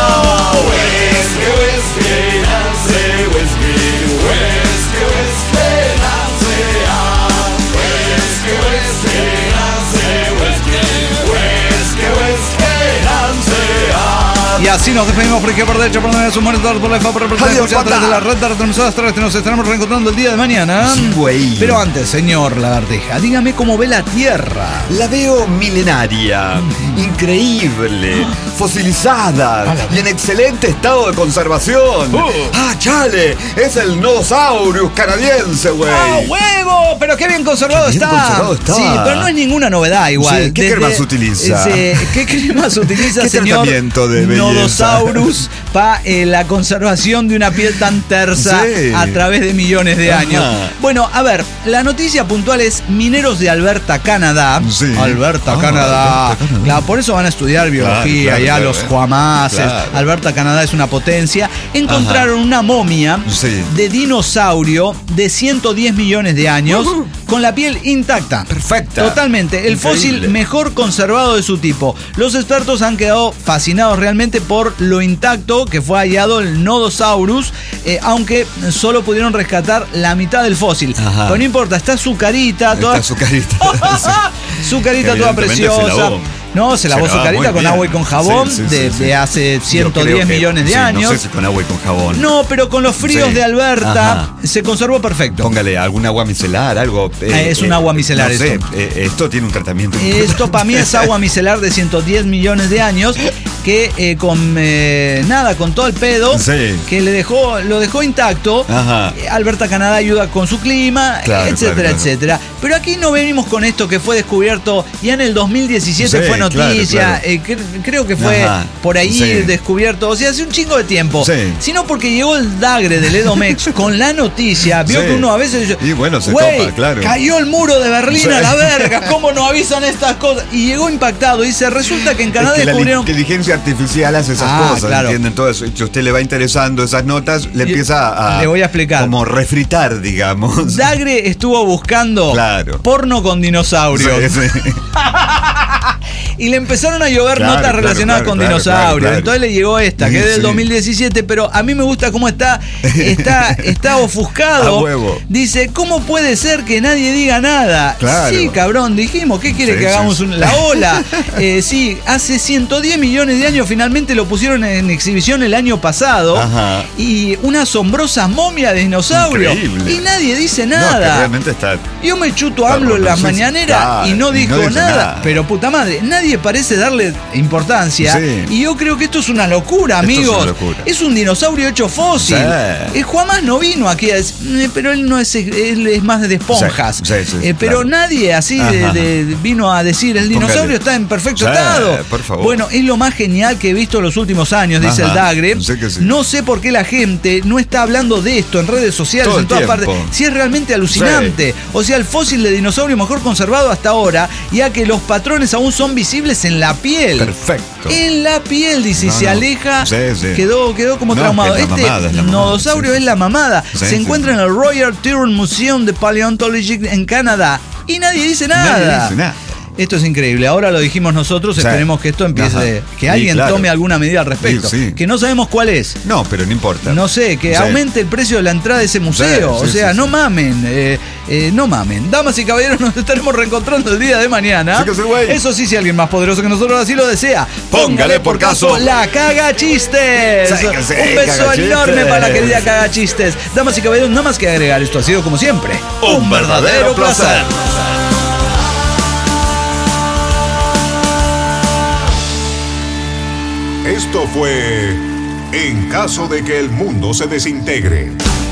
Y así nos despedimos por izquierda, por derecha, por donde su muerte, por la F A, por el Adiós, a través de banda. la red de retransmisoras terrestres. Nos estaremos reencontrando el día de mañana. Sí, güey. Pero antes, señor Lagartija, dígame cómo ve la Tierra. La veo milenaria, increíble, fosilizada y en excelente estado de conservación. Uh. ¡Ah, chale! Es el Nodosaurus canadiense, güey. ¡Ah, huevo! Pero qué bien conservado Qué bien está. conservado está. Sí, pero no es ninguna novedad igual. Sí, ¿qué cremas utiliza? ese- ¿Qué cremas utiliza, ¿Qué señor tratamiento de belleza? Nodosaurus para la conservación de una piel tan tersa Sí. a través de millones de Ajá. años? Bueno, a ver, la noticia puntual es mineros de Alberta, Canadá. Sí. Alberta, Ah, Canadá. Alberta, Canadá. Claro, por eso van a estudiar biología, claro, ya claro, los eh. Juamaces. Claro. Alberta, Canadá es una potencia. Encontraron una momia Sí. de dinosaurio de ciento diez millones de años Ujú. con la piel intacta. Perfecta. Totalmente. El Increíble. fósil mejor conservado de su tipo. Los expertos han quedado fascinados realmente por lo intacto que fue hallado el Nodosaurus, eh, aunque solo pudieron rescatar la mitad del fósil. Ajá. Pero no importa, está su carita, toda, Está su carita. su carita Que toda evidentemente se preciosa. lavó. No, se lavó Se su lavaba carita muy con bien. agua y con jabón Sí, sí, de, sí, sí. de hace ciento diez Yo creo que- millones de sí, años. No sé si con agua y con jabón. No, pero con los fríos Sí. de Alberta Ajá. se conservó perfecto. Póngale algún agua micelar, algo. Eh, es un agua micelar no sé, esto. eh, esto tiene un tratamiento. Esto para mí es agua micelar de ciento diez millones de años que eh, con eh, nada, con todo el pedo, Sí. que le dejó, lo dejó intacto. Ajá. Eh, Alberta, Canadá ayuda con su clima, Claro, etcétera, claro, claro. etcétera. Pero aquí no venimos con esto que fue descubierto ya en el dos mil diecisiete, Sí, fue noticia, claro, claro. eh, cre- creo que fue Ajá. por ahí Sí. descubierto, o sea, hace un chingo de tiempo. Sí. Sino porque llegó el Dagre del Edomex con la noticia, vio Sí. que uno a veces dice, Y bueno, se "Güey, topa, claro". cayó el muro de Berlín Sí. a la verga, ¿cómo no avisan estas cosas? Y llegó impactado, dice, resulta que en Canadá Es que la descubrieron... inteligencia artificial hace esas Ah, cosas, claro. ¿entienden? Todo eso. Si a usted le va interesando esas notas, le Y- empieza a. le voy a explicar. Como refritar, digamos. Dagre estuvo buscando Claro. porno con dinosaurios. Sí, sí. Y le empezaron a llover Claro, notas claro, relacionadas claro, con claro, dinosaurios. claro, claro. Entonces le llegó esta, que Sí, es del sí. dos mil diecisiete, pero a mí me gusta cómo está, está, está ofuscado. A huevo. Dice, ¿cómo puede ser que nadie diga nada? Claro. Sí, cabrón, dijimos, ¿qué quiere Sí, que sí, hagamos sí. un- la ola? Eh, sí, hace ciento diez millones de años finalmente lo pusieron en exhibición el año pasado. Ajá. Y una asombrosa momia de dinosaurio. Increíble. Y nadie dice No, es que nada. realmente está. Yo me chuto a Está AMLO en las bueno, sí, mañaneras claro, y no y no dijo dice nada. nada. Pero puta madre, nadie parece darle importancia. Sí. Y yo creo que esto es una locura, Esto es amigos. una locura. Es un dinosaurio hecho fósil. Sí. Eh, Juanmás no vino aquí a decir, "Eh, pero él no es, él es más de esponjas. Sí, sí, sí, Eh, pero claro. nadie así de, Ajá. de- vino a decir, el dinosaurio Póngale. está en perfecto Sí, estado. por favor. Bueno, es lo más genial que he visto en los últimos años, dice Ajá, el Dagre. sé que sí. No sé por qué la gente no está hablando de esto en redes sociales, Todo en el todas tiempo. partes. Si es realmente alucinante. O sea, el fósil de dinosaurio mejor conservado hasta ahora, ya que los patrones aún son visibles en la piel. Perfecto. En la piel, dice, y No, se no. aleja. Sí, sí. Quedó, quedó como No, traumado. que es la Este mamada, es la mamada. nodosaurio Sí, sí. es la mamada. Sí, se sí, encuentra sí. en el Royal Tyrrell Museum de Paleontology en Canadá. Y nadie dice nada. Nadie dice nada. Esto es increíble. Ahora lo dijimos nosotros. Sí. Esperemos que esto empiece. Ajá. Que Sí, alguien claro. tome alguna medida al respecto. Sí, sí. Que no sabemos cuál es. No, pero no importa. No sé, que Sí. aumente el precio de la entrada de ese museo. Sí, sí, o sea, sí, no sí. mamen. eh, eh, no mamen. Damas y caballeros, nos estaremos reencontrando el día de mañana. Sí que sí, güey. Eso sí, si alguien más poderoso que nosotros así lo desea. Póngale por caso la caga chistes. Sí que sí, Un beso caga enorme chistes. para la querida caga chistes. Damas y caballeros, nada más que agregar. Esto ha sido como siempre. Un verdadero placer. Esto fue En caso de que el mundo se desintegre.